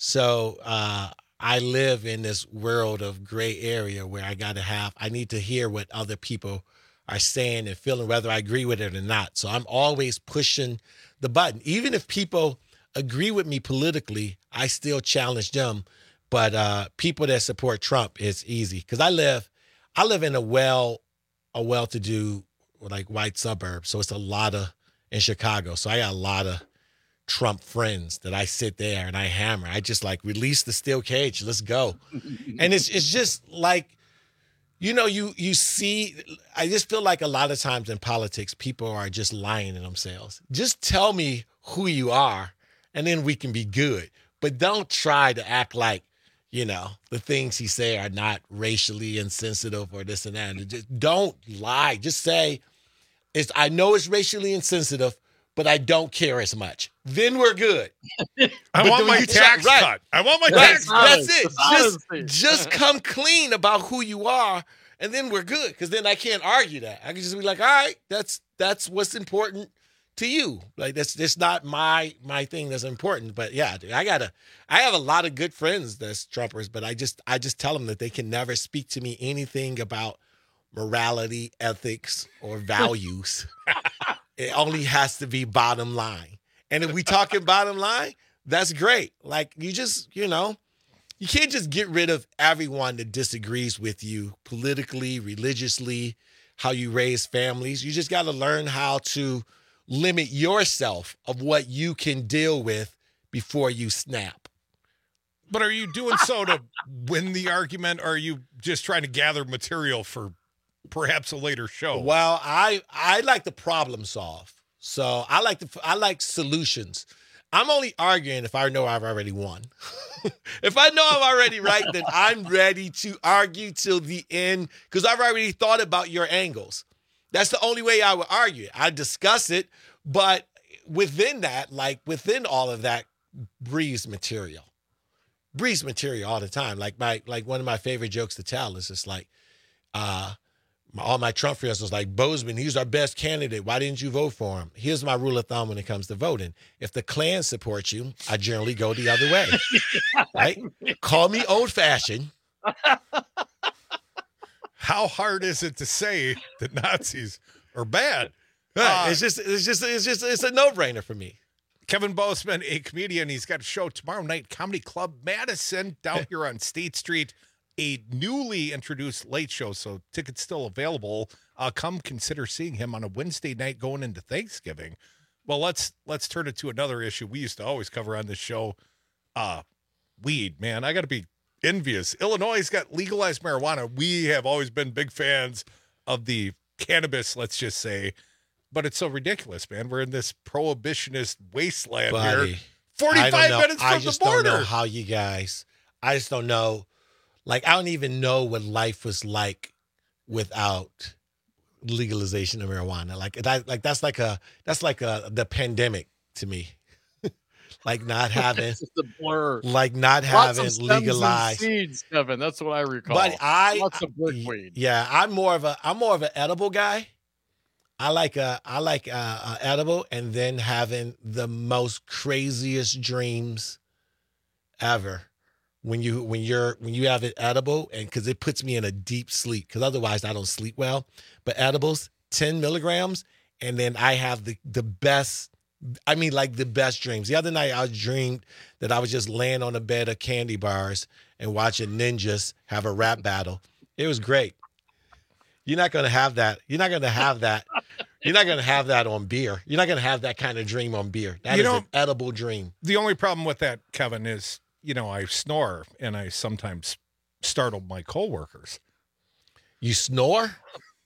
So uh, I live in this world of gray area where I got to have, I need to hear what other people are saying and feeling, whether I agree with it or not. So I'm always pushing the button. Even if people agree with me politically, I still challenge them. But uh, people that support Trump, it's easy because I live, I live in a well, a well-to-do like white suburb. So it's a lot of in Chicago. So I got a lot of Trump friends that I sit there and I hammer. I just like release the steel cage. Let's go. And it's it's just like. You know, you you see, I just feel like a lot of times in politics, people are just lying to themselves. Just tell me who you are, and then we can be good. But don't try to act like, you know, the things he say are not racially insensitive or this and that. Just don't lie. Just say, it's. I know it's racially insensitive, but I don't care as much. Then we're good. I But want then my you tax try- right. cut. I want my Right. tax cut. That's it. Just, just come clean about who you are, and then we're good. Because then I can't argue that. I can just be like, all right, that's that's what's important to you. Like that's that's not my my thing that's important. But yeah, dude, I gotta. I have a lot of good friends that's Trumpers, but I just I just tell them that they can never speak to me anything about morality, ethics, or values. It only has to be bottom line. And if we talking bottom line, that's great. Like you just, you know, you can't just get rid of everyone that disagrees with you politically, religiously, how you raise families. You just got to learn how to limit yourself of what you can deal with before you snap. But are you doing so to win the argument, or are you just trying to gather material for perhaps a later show? Well, I I like to problem solve. So I like to I like solutions. I'm only arguing if I know I've already won. If I know I'm already right, then I'm ready to argue till the end because I've already thought about your angles. That's the only way I would argue. I discuss it, but within that, like within all of that, breeze material. Breeze material all the time. Like my like one of my favorite jokes to tell is just like, uh, all my Trump friends was like, Bozeman, he's our best candidate. Why didn't you vote for him? Here's my rule of thumb when it comes to voting. If the Klan supports you, I generally go the other way. Right? Call me old-fashioned. How hard is it to say that Nazis are bad? Right. Uh, it's just, it's just, it's just, it's a no-brainer for me. Kevin Bozeman, a comedian, he's got a show tomorrow night, Comedy Club Madison, down here on State Street. A newly introduced late show, so tickets still available. Uh, come consider seeing him on a Wednesday night going into Thanksgiving. Well, let's let's turn it to another issue we used to always cover on this show. Uh, weed, man. I got to be envious. Illinois has got legalized marijuana. We have always been big fans of the cannabis, let's just say. But it's so ridiculous, man. We're in this prohibitionist wasteland Buddy, here. forty-five minutes from I just the border. don't know how you guys, I just don't know. Like, I don't even know what life was like without legalization of marijuana. Like that, like that's like a that's like a the pandemic to me. Like not having It's just a blur. like not Lots having of stems and legalized seeds, Kevin. That's what I recall. But I Lots of brickweed. Yeah, I'm more of a I'm more of an edible guy. I like a I like a, a edible and then having the most craziest dreams ever. When you when you're when you have it edible and because it puts me in a deep sleep because otherwise I don't sleep well. But edibles, ten milligrams, and then I have the the best. I mean, like the best dreams. The other night I dreamed that I was just laying on a bed of candy bars and watching ninjas have a rap battle. It was great. You're not gonna have that. You're not gonna have that. You're not gonna have that on beer. You're not gonna have that kind of dream on beer. That You is know, an edible dream. The only problem with that, Kevin, is, you know, I snore and I sometimes startle my coworkers. You snore?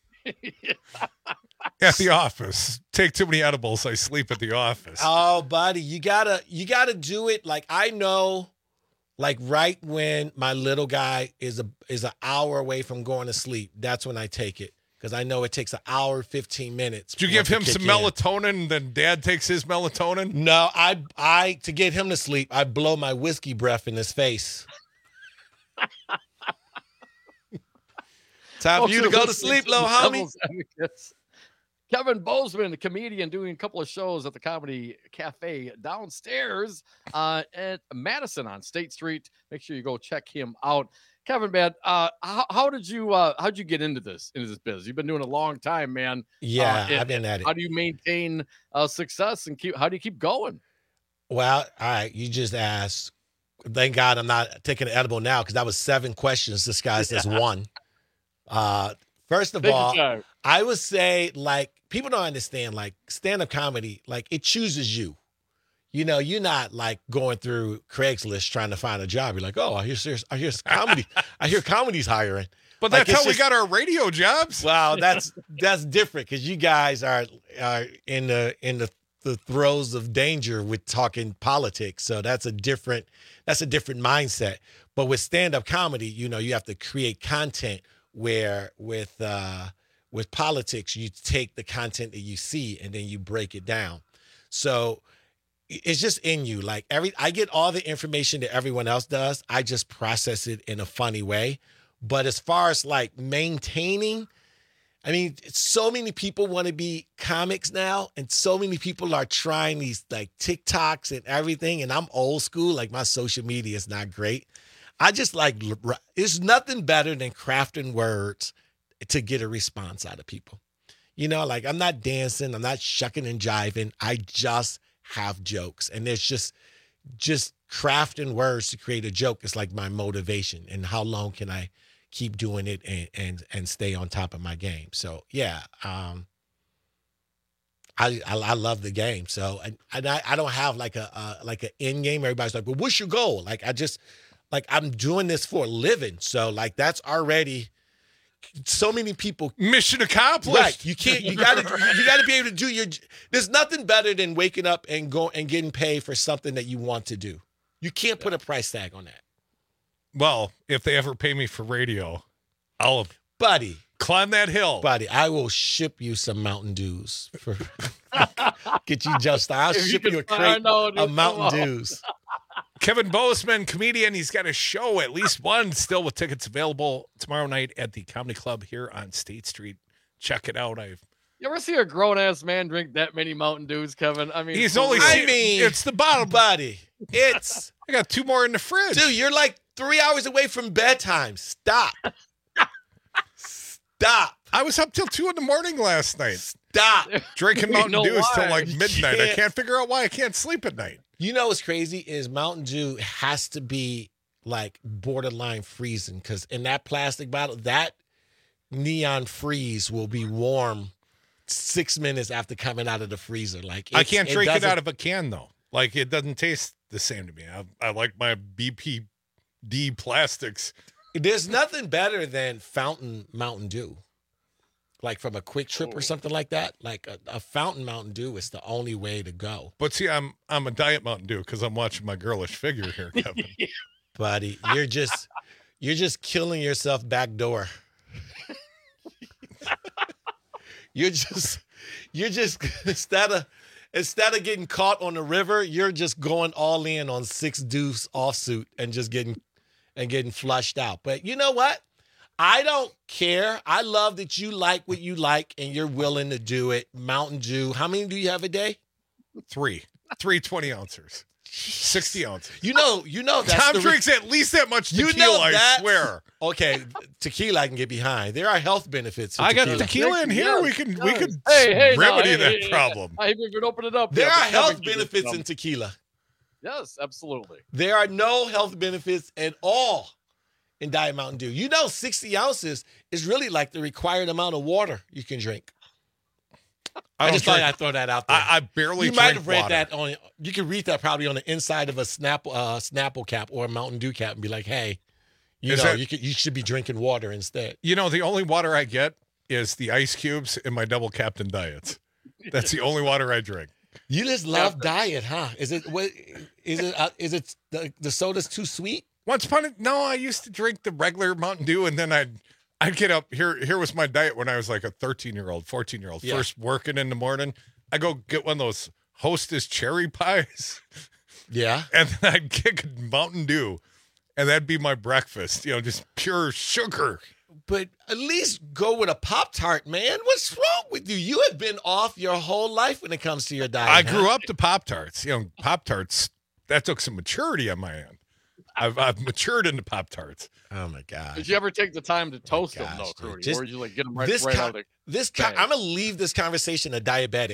At the office. Take too many edibles, I sleep at the office. Oh, buddy, you gotta you gotta do it. Like I know, like right when my little guy is a is an hour away from going to sleep, that's when I take it. Because I know it takes an hour, fifteen minutes. Do you give for it him to some kick in. melatonin and then dad takes his melatonin? No, I I to get him to sleep, I blow my whiskey breath in his face. Time for you to go to sleep, little homie. Devil's Advocates. Kevin Bozeman, the comedian, doing a couple of shows at the Comedy Cafe downstairs uh, at Madison on State Street. Make sure you go check him out. Kevin, man, uh, how, how did you uh, how did you get into this into this business? You've been doing it a long time, man. Yeah, uh, I've been at it. How do you maintain uh, success and keep? How do you keep going? Well, all right, you just asked. Thank God I'm not taking an edible now because that was seven questions disguised as one. Uh, first of Take your all, time. I would say like people don't understand like stand-up comedy, like it chooses you. You know, you're not like going through Craigslist trying to find a job. You're like, oh, I hear serious, I hear comedy, I hear comedy's hiring. But Like, that's how it's we just- got our radio jobs. Wow, that's that's different because you guys are are in the in the, the throes of danger with talking politics. So that's a different that's a different mindset. But with stand-up comedy, you know, you have to create content where with uh, with politics, you take the content that you see and then you break it down. So it's just in you. Like every I get all the information that everyone else does. I just process it in a funny way. But as far as like maintaining, I mean, so many people want to be comics now, and so many people are trying these like TikToks and everything. And I'm old school, like my social media is not great. I just like, there's nothing better than crafting words to get a response out of people. You know, like I'm not dancing, I'm not shucking and jiving. I just have jokes. And there's just, just crafting words to create a joke is like my motivation. And how long can I keep doing it and and and stay on top of my game? So yeah, um, I, I I love the game. So and, and I I don't have like a uh, like an end game. Everybody's like, well, what's your goal? Like I just like I'm doing this for a living. So like that's already so many people. Mission accomplished. Right. You can't. You got to. You got to be able to do your. There's nothing better than waking up and go and getting paid for something that you want to do. You can't put a price tag on that. Well, if they ever pay me for radio, I'll buddy climb that hill. Buddy, I will ship you some Mountain Dews for get you just. I'll If you ship could you a find crate out, of it's Mountain tomorrow. Dews. Kevin Bozeman, comedian. He's got a show, at least one, still with tickets available tomorrow night at the Comedy Club here on State Street. Check it out. I've You ever see a grown ass man drink that many Mountain Dews, Kevin? I mean, He's for only real. seen- it's the bottle, buddy. It's I got two more in the fridge. Dude, you're like three hours away from bedtime. Stop. Stop. I was up till two in the morning last night. Stop. Drinking You Mountain know Dews till why. like You midnight. I can't- can't figure out why I can't sleep at night. You know what's crazy is Mountain Dew has to be like borderline freezing because in that plastic bottle, that neon freeze will be warm six minutes after coming out of the freezer. Like I it's- can't drink it doesn't- out of a can though. Like it doesn't taste the same to me. I, I like my B P D plastics. There's nothing better than fountain Mountain Dew. Like from a Quick Trip or something like that. Like a, a fountain Mountain Dew is the only way to go. But see, I'm I'm a diet Mountain Dew because I'm watching my girlish figure here, Kevin. Buddy, you're just you're just killing yourself back door. You're just you're just instead of instead of getting caught on the river, you're just going all in on six deuce offsuit and just getting and getting flushed out. But you know what? I don't care. I love that you like what you like and you're willing to do it. Mountain Dew. How many do you have a day? Three. Three twenty ounces. sixty ounces. You know, you know that's Tom the re- drinks at least that much You tequila, know I that's- swear. Okay, tequila I can get behind. There are health benefits. to I got tequila. tequila in here. We can we can Hey, hey, no, remedy hey, that hey, hey, problem. I haven't even opened it up. There yet, are but health Kevin can get benefits some. in tequila. Yes, absolutely. There are no health benefits at all in Diet Mountain Dew. You know, sixty ounces is really like the required amount of water you can drink. I, don't just drink- thought I'd throw that out there. I, I barely you might drink have read water. that on. You can read that probably on the inside of a Snapple uh, Snapple cap or a Mountain Dew cap and be like, "Hey, you Is know, that- you could, you should be drinking water instead." You know, the only water I get is the ice cubes in my double Captain diets. That's the only water I drink. You just love diet, huh? Is it what? Is it? Uh, is it the, the soda's too sweet? Once upon a no, I used to drink the regular Mountain Dew, and then I'd I'd get up here. Here was my diet when I was like a thirteen year old, fourteen year old, Yeah. first working in the morning. I go get one of those Hostess cherry pies, Yeah. and then I'd kick a Mountain Dew, and that'd be my breakfast. You know, just pure sugar. But at least go with a Pop Tart, man. What's wrong with you? You have been off your whole life when it comes to your diet. I huh? grew up to Pop Tarts. You know, Pop Tarts. That took some maturity on my end. I've I've matured into Pop Tarts. Oh my god! Did you ever take the time to toast them, though, gosh, dude. Trudy? Just- or did you like get them right, this right con- out of the This con- bag? I'm gonna leave this conversation a diabetic.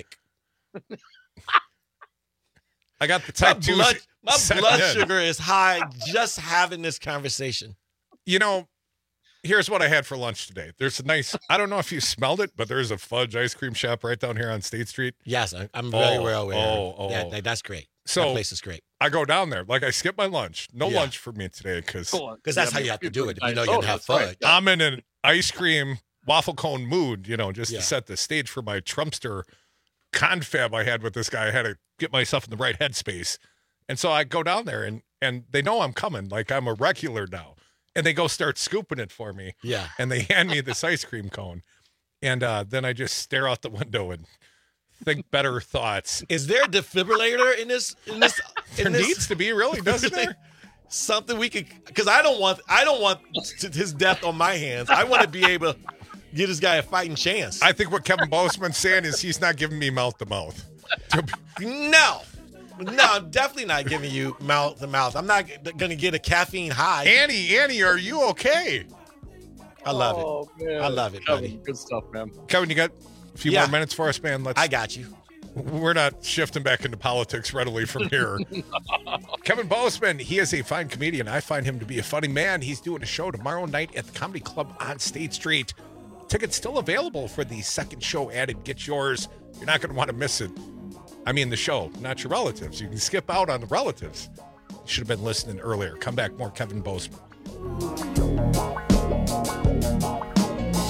I got the My type two. blood, my setting blood in. sugar is high just having this conversation. You know, here's what I had for lunch today. There's a nice, I don't know if you smelled it, but there's a fudge ice cream shop right down here on State Street. Yes, I- I'm very Oh, well aware. oh, oh. Yeah, that- that's great. So that place is great I go down there. Like I skip my lunch. No Yeah. lunch for me today because because that's how you have to do it. If you know you're gonna have Soda, that's fudge. right. I'm in an ice cream waffle cone mood, you know, just Yeah. to set the stage for my Trumpster confab I had with this guy. I had to get myself in the right headspace. And so I go down there and and they know I'm coming, like I'm a regular now. And they go start scooping it for me. Yeah. And they hand me this ice cream cone. And uh, then I just stare out the window and think better thoughts. Is there a defibrillator in this? In this? There in this? needs to be, really, doesn't there? Something we could, because I don't want, I don't want his death on my hands. I want to be able to give this guy a fighting chance. I think what Kevin Bozeman's saying is he's not giving me mouth to mouth. No, no, I'm definitely not giving you mouth to mouth. I'm not going to get a caffeine high. Annie, Annie, are you okay? I love Oh, it. man. I love it, Kevin, buddy. Good stuff, man. Kevin, you got a few Yeah. more minutes for us, man? Let's. I got you. We're not shifting back into politics readily from here. Kevin Bozeman, he is a fine comedian. I find him to be a funny man. He's doing a show tomorrow night at the Comedy Club on State Street. Tickets still available for the second show added. Get yours. You're not going to want to miss it. I mean, the show, not your relatives. You can skip out on the relatives. You should have been listening earlier. Come back, more Kevin Bozeman.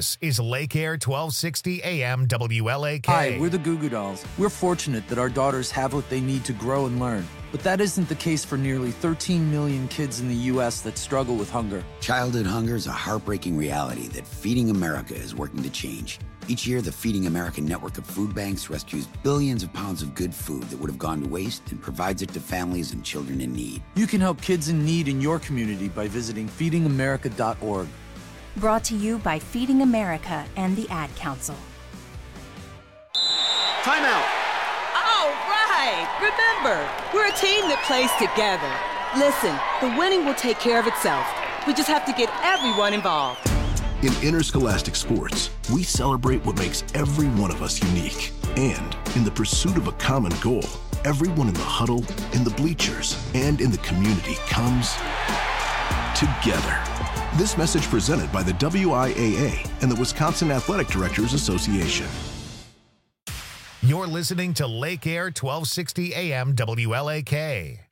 This is Lake Air twelve sixty A M W L A K. Hi, we're the Goo Goo Dolls. We're fortunate that our daughters have what they need to grow and learn. But that isn't the case for nearly thirteen million kids in the U S that struggle with hunger. Childhood hunger is a heartbreaking reality that Feeding America is working to change. Each year, the Feeding America network of food banks rescues billions of pounds of good food that would have gone to waste and provides it to families and children in need. You can help kids in need in your community by visiting feeding america dot org. Brought to you by Feeding America and the Ad Council. Timeout. All right. Remember, we're a team that plays together. Listen, the winning will take care of itself. We just have to get everyone involved. In interscholastic sports, we celebrate what makes every one of us unique. And in the pursuit of a common goal, everyone in the huddle, in the bleachers, and in the community comes together. This message presented by the W I A A and the Wisconsin Athletic Directors Association. You're listening to Lake Air twelve sixty A M W L A K.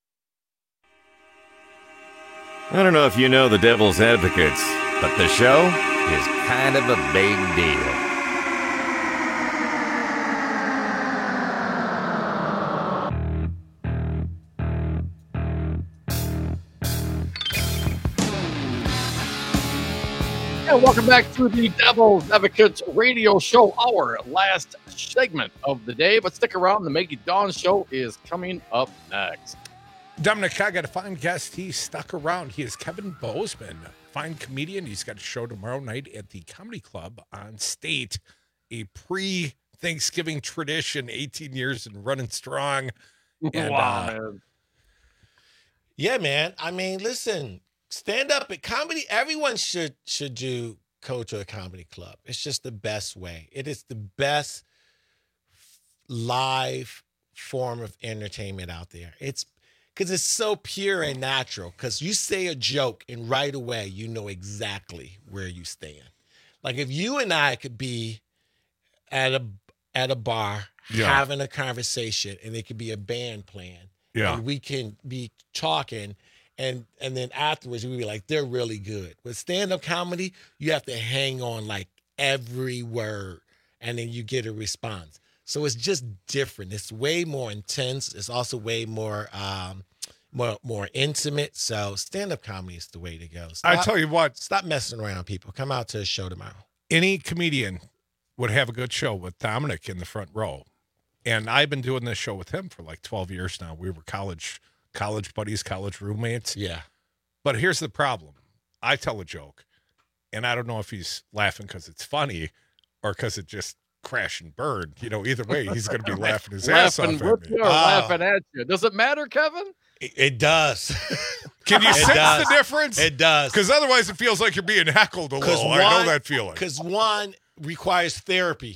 I don't know if you know the Devil's Advocates, but the show is kind of a big deal. And welcome back to the Devil's Advocates radio show, our last segment of the day. But stick around, the Maggie Dawn show is coming up next. Dominic, I got a fine guest. He stuck around. He is Kevin Bozeman, fine comedian. He's got a show tomorrow night at the Comedy Club on State, a pre-Thanksgiving tradition, eighteen years and running strong. And, wow, uh, man. Yeah, man. I mean, listen, stand up at comedy. Everyone should should do go to a comedy club. It's just the best way. It is the best live form of entertainment out there. It's because it's so pure and natural. Because you say a joke and right away you know exactly where you stand. Like if you and I could be at a at a bar Yeah. having a conversation, and it could be a band playing, Yeah. and we can be talking, and and then afterwards we be like, they're really good. With stand-up comedy, you have to hang on like every word, and then you get a response. So it's just different. It's way more intense. It's also way more um, more more intimate. So stand-up comedy is the way to go. I Stop- tell you what, stop messing around, people. Come out to a show tomorrow. any comedian would have a good show with Dominic in the front row. And I've been doing this show with him for like twelve years now. We were college college buddies, college roommates. Yeah. But here's the problem. I tell a joke, and I don't know if he's laughing because it's funny or because it just crashed and burned. You know, either way, he's going to be laughing his ass off Laughing at with me. you or laughing at you. Does it matter, Kevin? It, it does. Can you It sense does. the difference? It does. Because otherwise it feels like you're being heckled a little. I know that feeling. Because one requires therapy.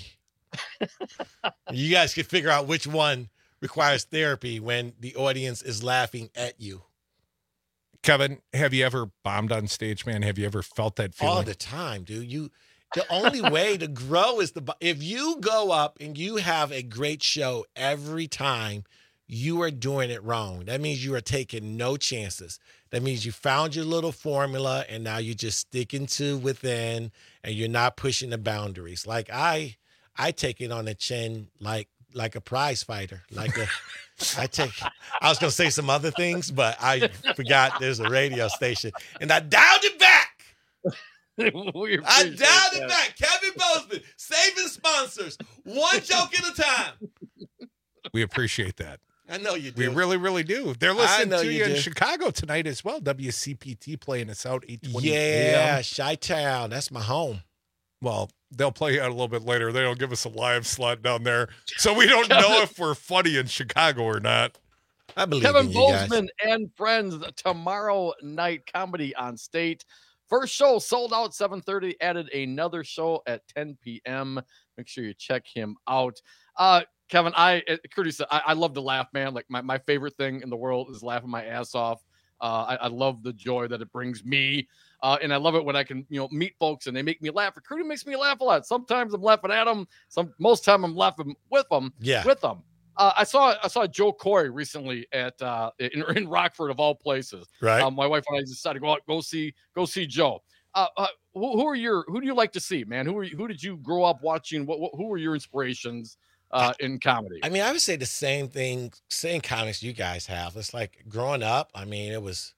You guys can figure out which one requires therapy when the audience is laughing at you. Kevin, have you ever bombed on stage, man? Have you ever felt that feeling? All the time, dude. You, the only way to grow is the if you go up and you have a great show every time, you are doing it wrong. That means you are taking no chances. That means you found your little formula and now you're just sticking to within and you're not pushing the boundaries. Like I, I take it on the chin like like a prize fighter. Like a, I take. I was gonna say some other things, but I forgot there's a radio station and I dialed it back. We I appreciate dialed it that. back. Kevin Bozeman, saving sponsors, one joke at a time. We appreciate that. I know you do. We really, really do. They're I listening know to you you in do. Chicago tonight as well. W C P T playing us out eight twenty. Yeah, Chi-Town. That's my home. Well, they'll play out a little bit later. They don't give us a live slot down there, so we don't know if we're funny in Chicago or not. I believe Kevin in you guys. Bozeman and friends tomorrow night comedy on State. First show sold out seven thirty. Added another show at ten p.m. Make sure you check him out. Uh, Kevin, I Curtis, I, I love to laugh, man. Like my, my favorite thing in the world is laughing my ass off. Uh, I, I love the joy that it brings me. Uh, and I love it when I can, you know, meet folks and they make me laugh. Recruiting makes me laugh a lot. Sometimes I'm laughing at them. Some most time I'm laughing with them. Yeah. With them. Uh, I saw I saw Joe Corey recently at uh, in, in Rockford of all places. Right. Um, my wife and I decided to go out go see go see Joe. Uh, uh, who, who are your who do you like to see, man? Who are you, who did you grow up watching? What, what who were your inspirations uh, in comedy? I mean, I would say the same thing, same comics you guys have. It's like growing up. I mean, it was.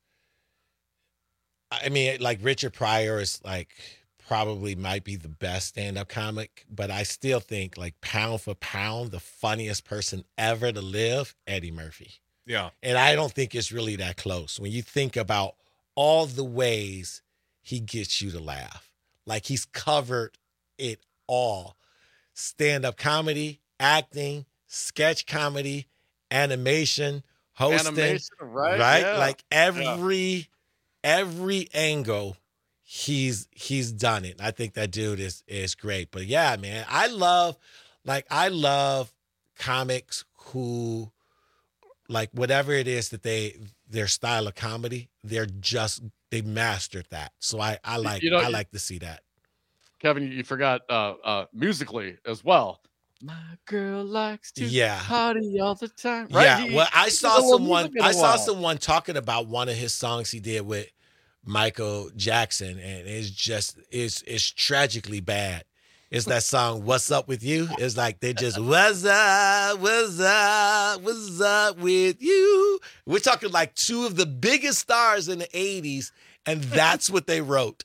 I mean, like Richard Pryor is like probably might be the best stand-up comic, but I still think like pound for pound, the funniest person ever to live, Eddie Murphy. Yeah. And I don't think it's really that close when you think about all the ways he gets you to laugh. Like he's covered it all. Stand-up comedy, acting, sketch comedy, animation, hosting. Animation, right? Right? Yeah. Like every yeah. every angle he's he's done it. I think that dude is is great. But yeah, man, I love like I love comics who like whatever it is that they their style of comedy, they're just they mastered that. So I I like you know, I like to see that. Kevin, you forgot uh uh musically as well. My girl likes to yeah. party all the time. Right? Yeah. He, well, I saw someone I saw someone talking about one of his songs he did with Michael Jackson, and it's just it's it's tragically bad. It's that song "What's Up With You." It's like they just "What's up, what's up, what's up with you." We're talking like two of the biggest stars in the eighties, and that's what they wrote.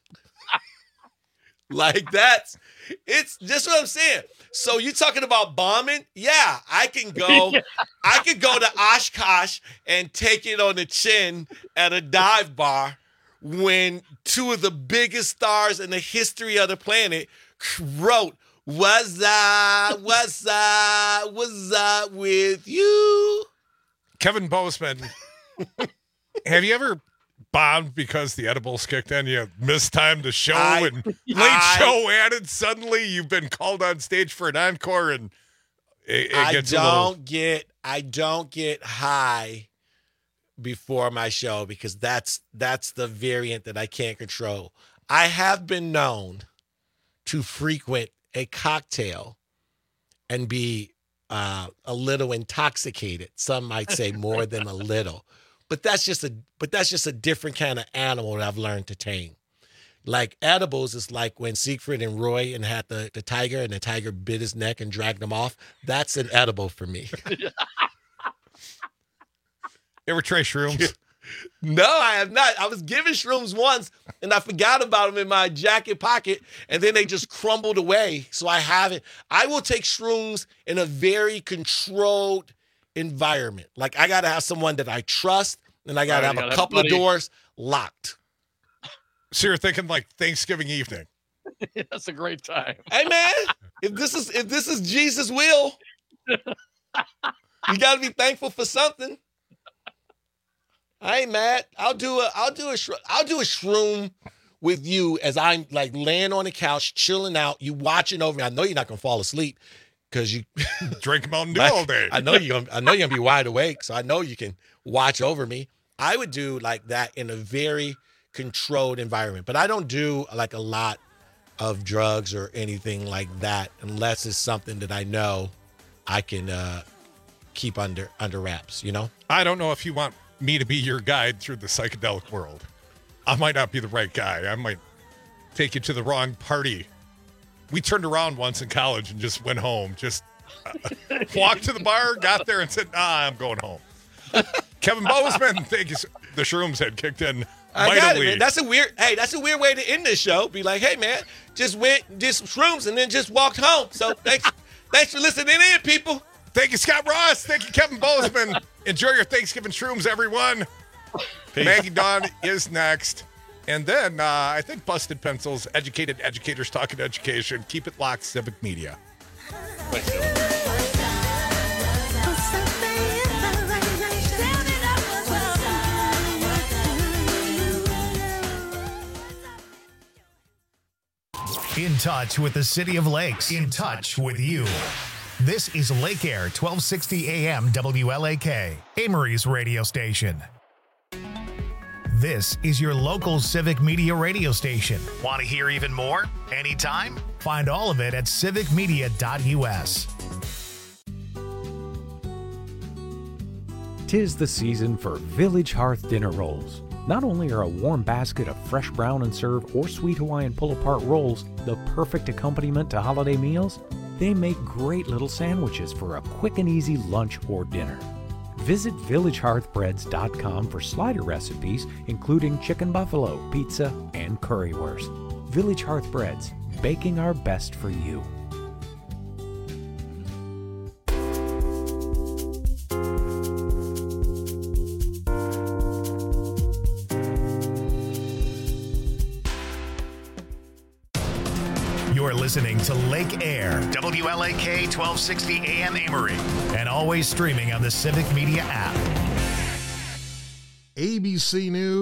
Like that's it's just what I'm saying. So you talking about bombing? Yeah, I can go. I can go to Oshkosh and take it on the chin at a dive bar when two of the biggest stars in the history of the planet wrote, "What's up, what's up, what's up with you?" Kevin Bozeman, have you ever bombed because the edibles kicked in? You mistimed the show I, and late I, show added. Suddenly you've been called on stage for an encore, and it, it I gets don't a little... get. I don't get high before my show because that's that's the variant that I can't control. I have been known to frequent a cocktail and be uh, a little intoxicated. Some might say more than a little, but that's just a but that's just a different kind of animal that I've learned to tame. Like edibles is like when Siegfried and Roy and had the, the tiger and the tiger bit his neck and dragged him off. That's an edible for me. You ever try shrooms? No, I have not. I was given shrooms once, and I forgot about them in my jacket pocket, and then they just crumbled away. So I haven't. I will take shrooms in a very controlled environment. Like I got to have someone that I trust, and I got to have a couple of doors locked. So you're thinking like Thanksgiving evening? That's a great time. Hey man, if this is if this is Jesus' will, you got to be thankful for something. I ain't mad. I'll do a I'll do a I'll do a shroom with you as I'm like laying on the couch, chilling out. You watching over me. I know you're not gonna fall asleep because you drink Mountain Dew all day. I know you're gonna, I know you're gonna be wide awake, so I know you can watch over me. I would do like that in a very controlled environment, but I don't do like a lot of drugs or anything like that unless it's something that I know I can uh, keep under under wraps. You know. I don't know if you want me to be your guide through the psychedelic world. I might not be the right guy. I might take you to the wrong party. We turned around once in college and just went home. Just uh, walked to the bar, got there, and said, "Ah, I'm going home." Kevin Bozeman, thank you. The shrooms had kicked in mightily. I got it, man. That's a weird. Hey, that's a weird way to end this show. Be like, hey, man, just went, did some shrooms, and then just walked home. So thanks, thanks for listening in, people. Thank you, Scott Ross. Thank you, Kevin Bozeman. Enjoy your Thanksgiving shrooms, everyone. Peace. Maggie Dawn is next. And then uh, I think Busted Pencils, Educated Educators Talking Education. Keep it locked, Civic Media. In touch with the City of Lakes. In touch with you. This is Lake Air, twelve sixty A M W L A K, Amory's radio station. This is your local civic media radio station. Want to hear even more? Anytime? Find all of it at civic media dot U S. Tis the season for Village Hearth dinner rolls. Not only are a warm basket of fresh brown and serve or sweet Hawaiian pull-apart rolls the perfect accompaniment to holiday meals, they make great little sandwiches for a quick and easy lunch or dinner. Visit village hearth breads dot com for slider recipes, including chicken buffalo, pizza, and currywurst. Village Hearth Breads, baking our best for you. You're listening to Lake Air, W L A K twelve sixty A M Amory, and always streaming on the Civic Media app. A B C News.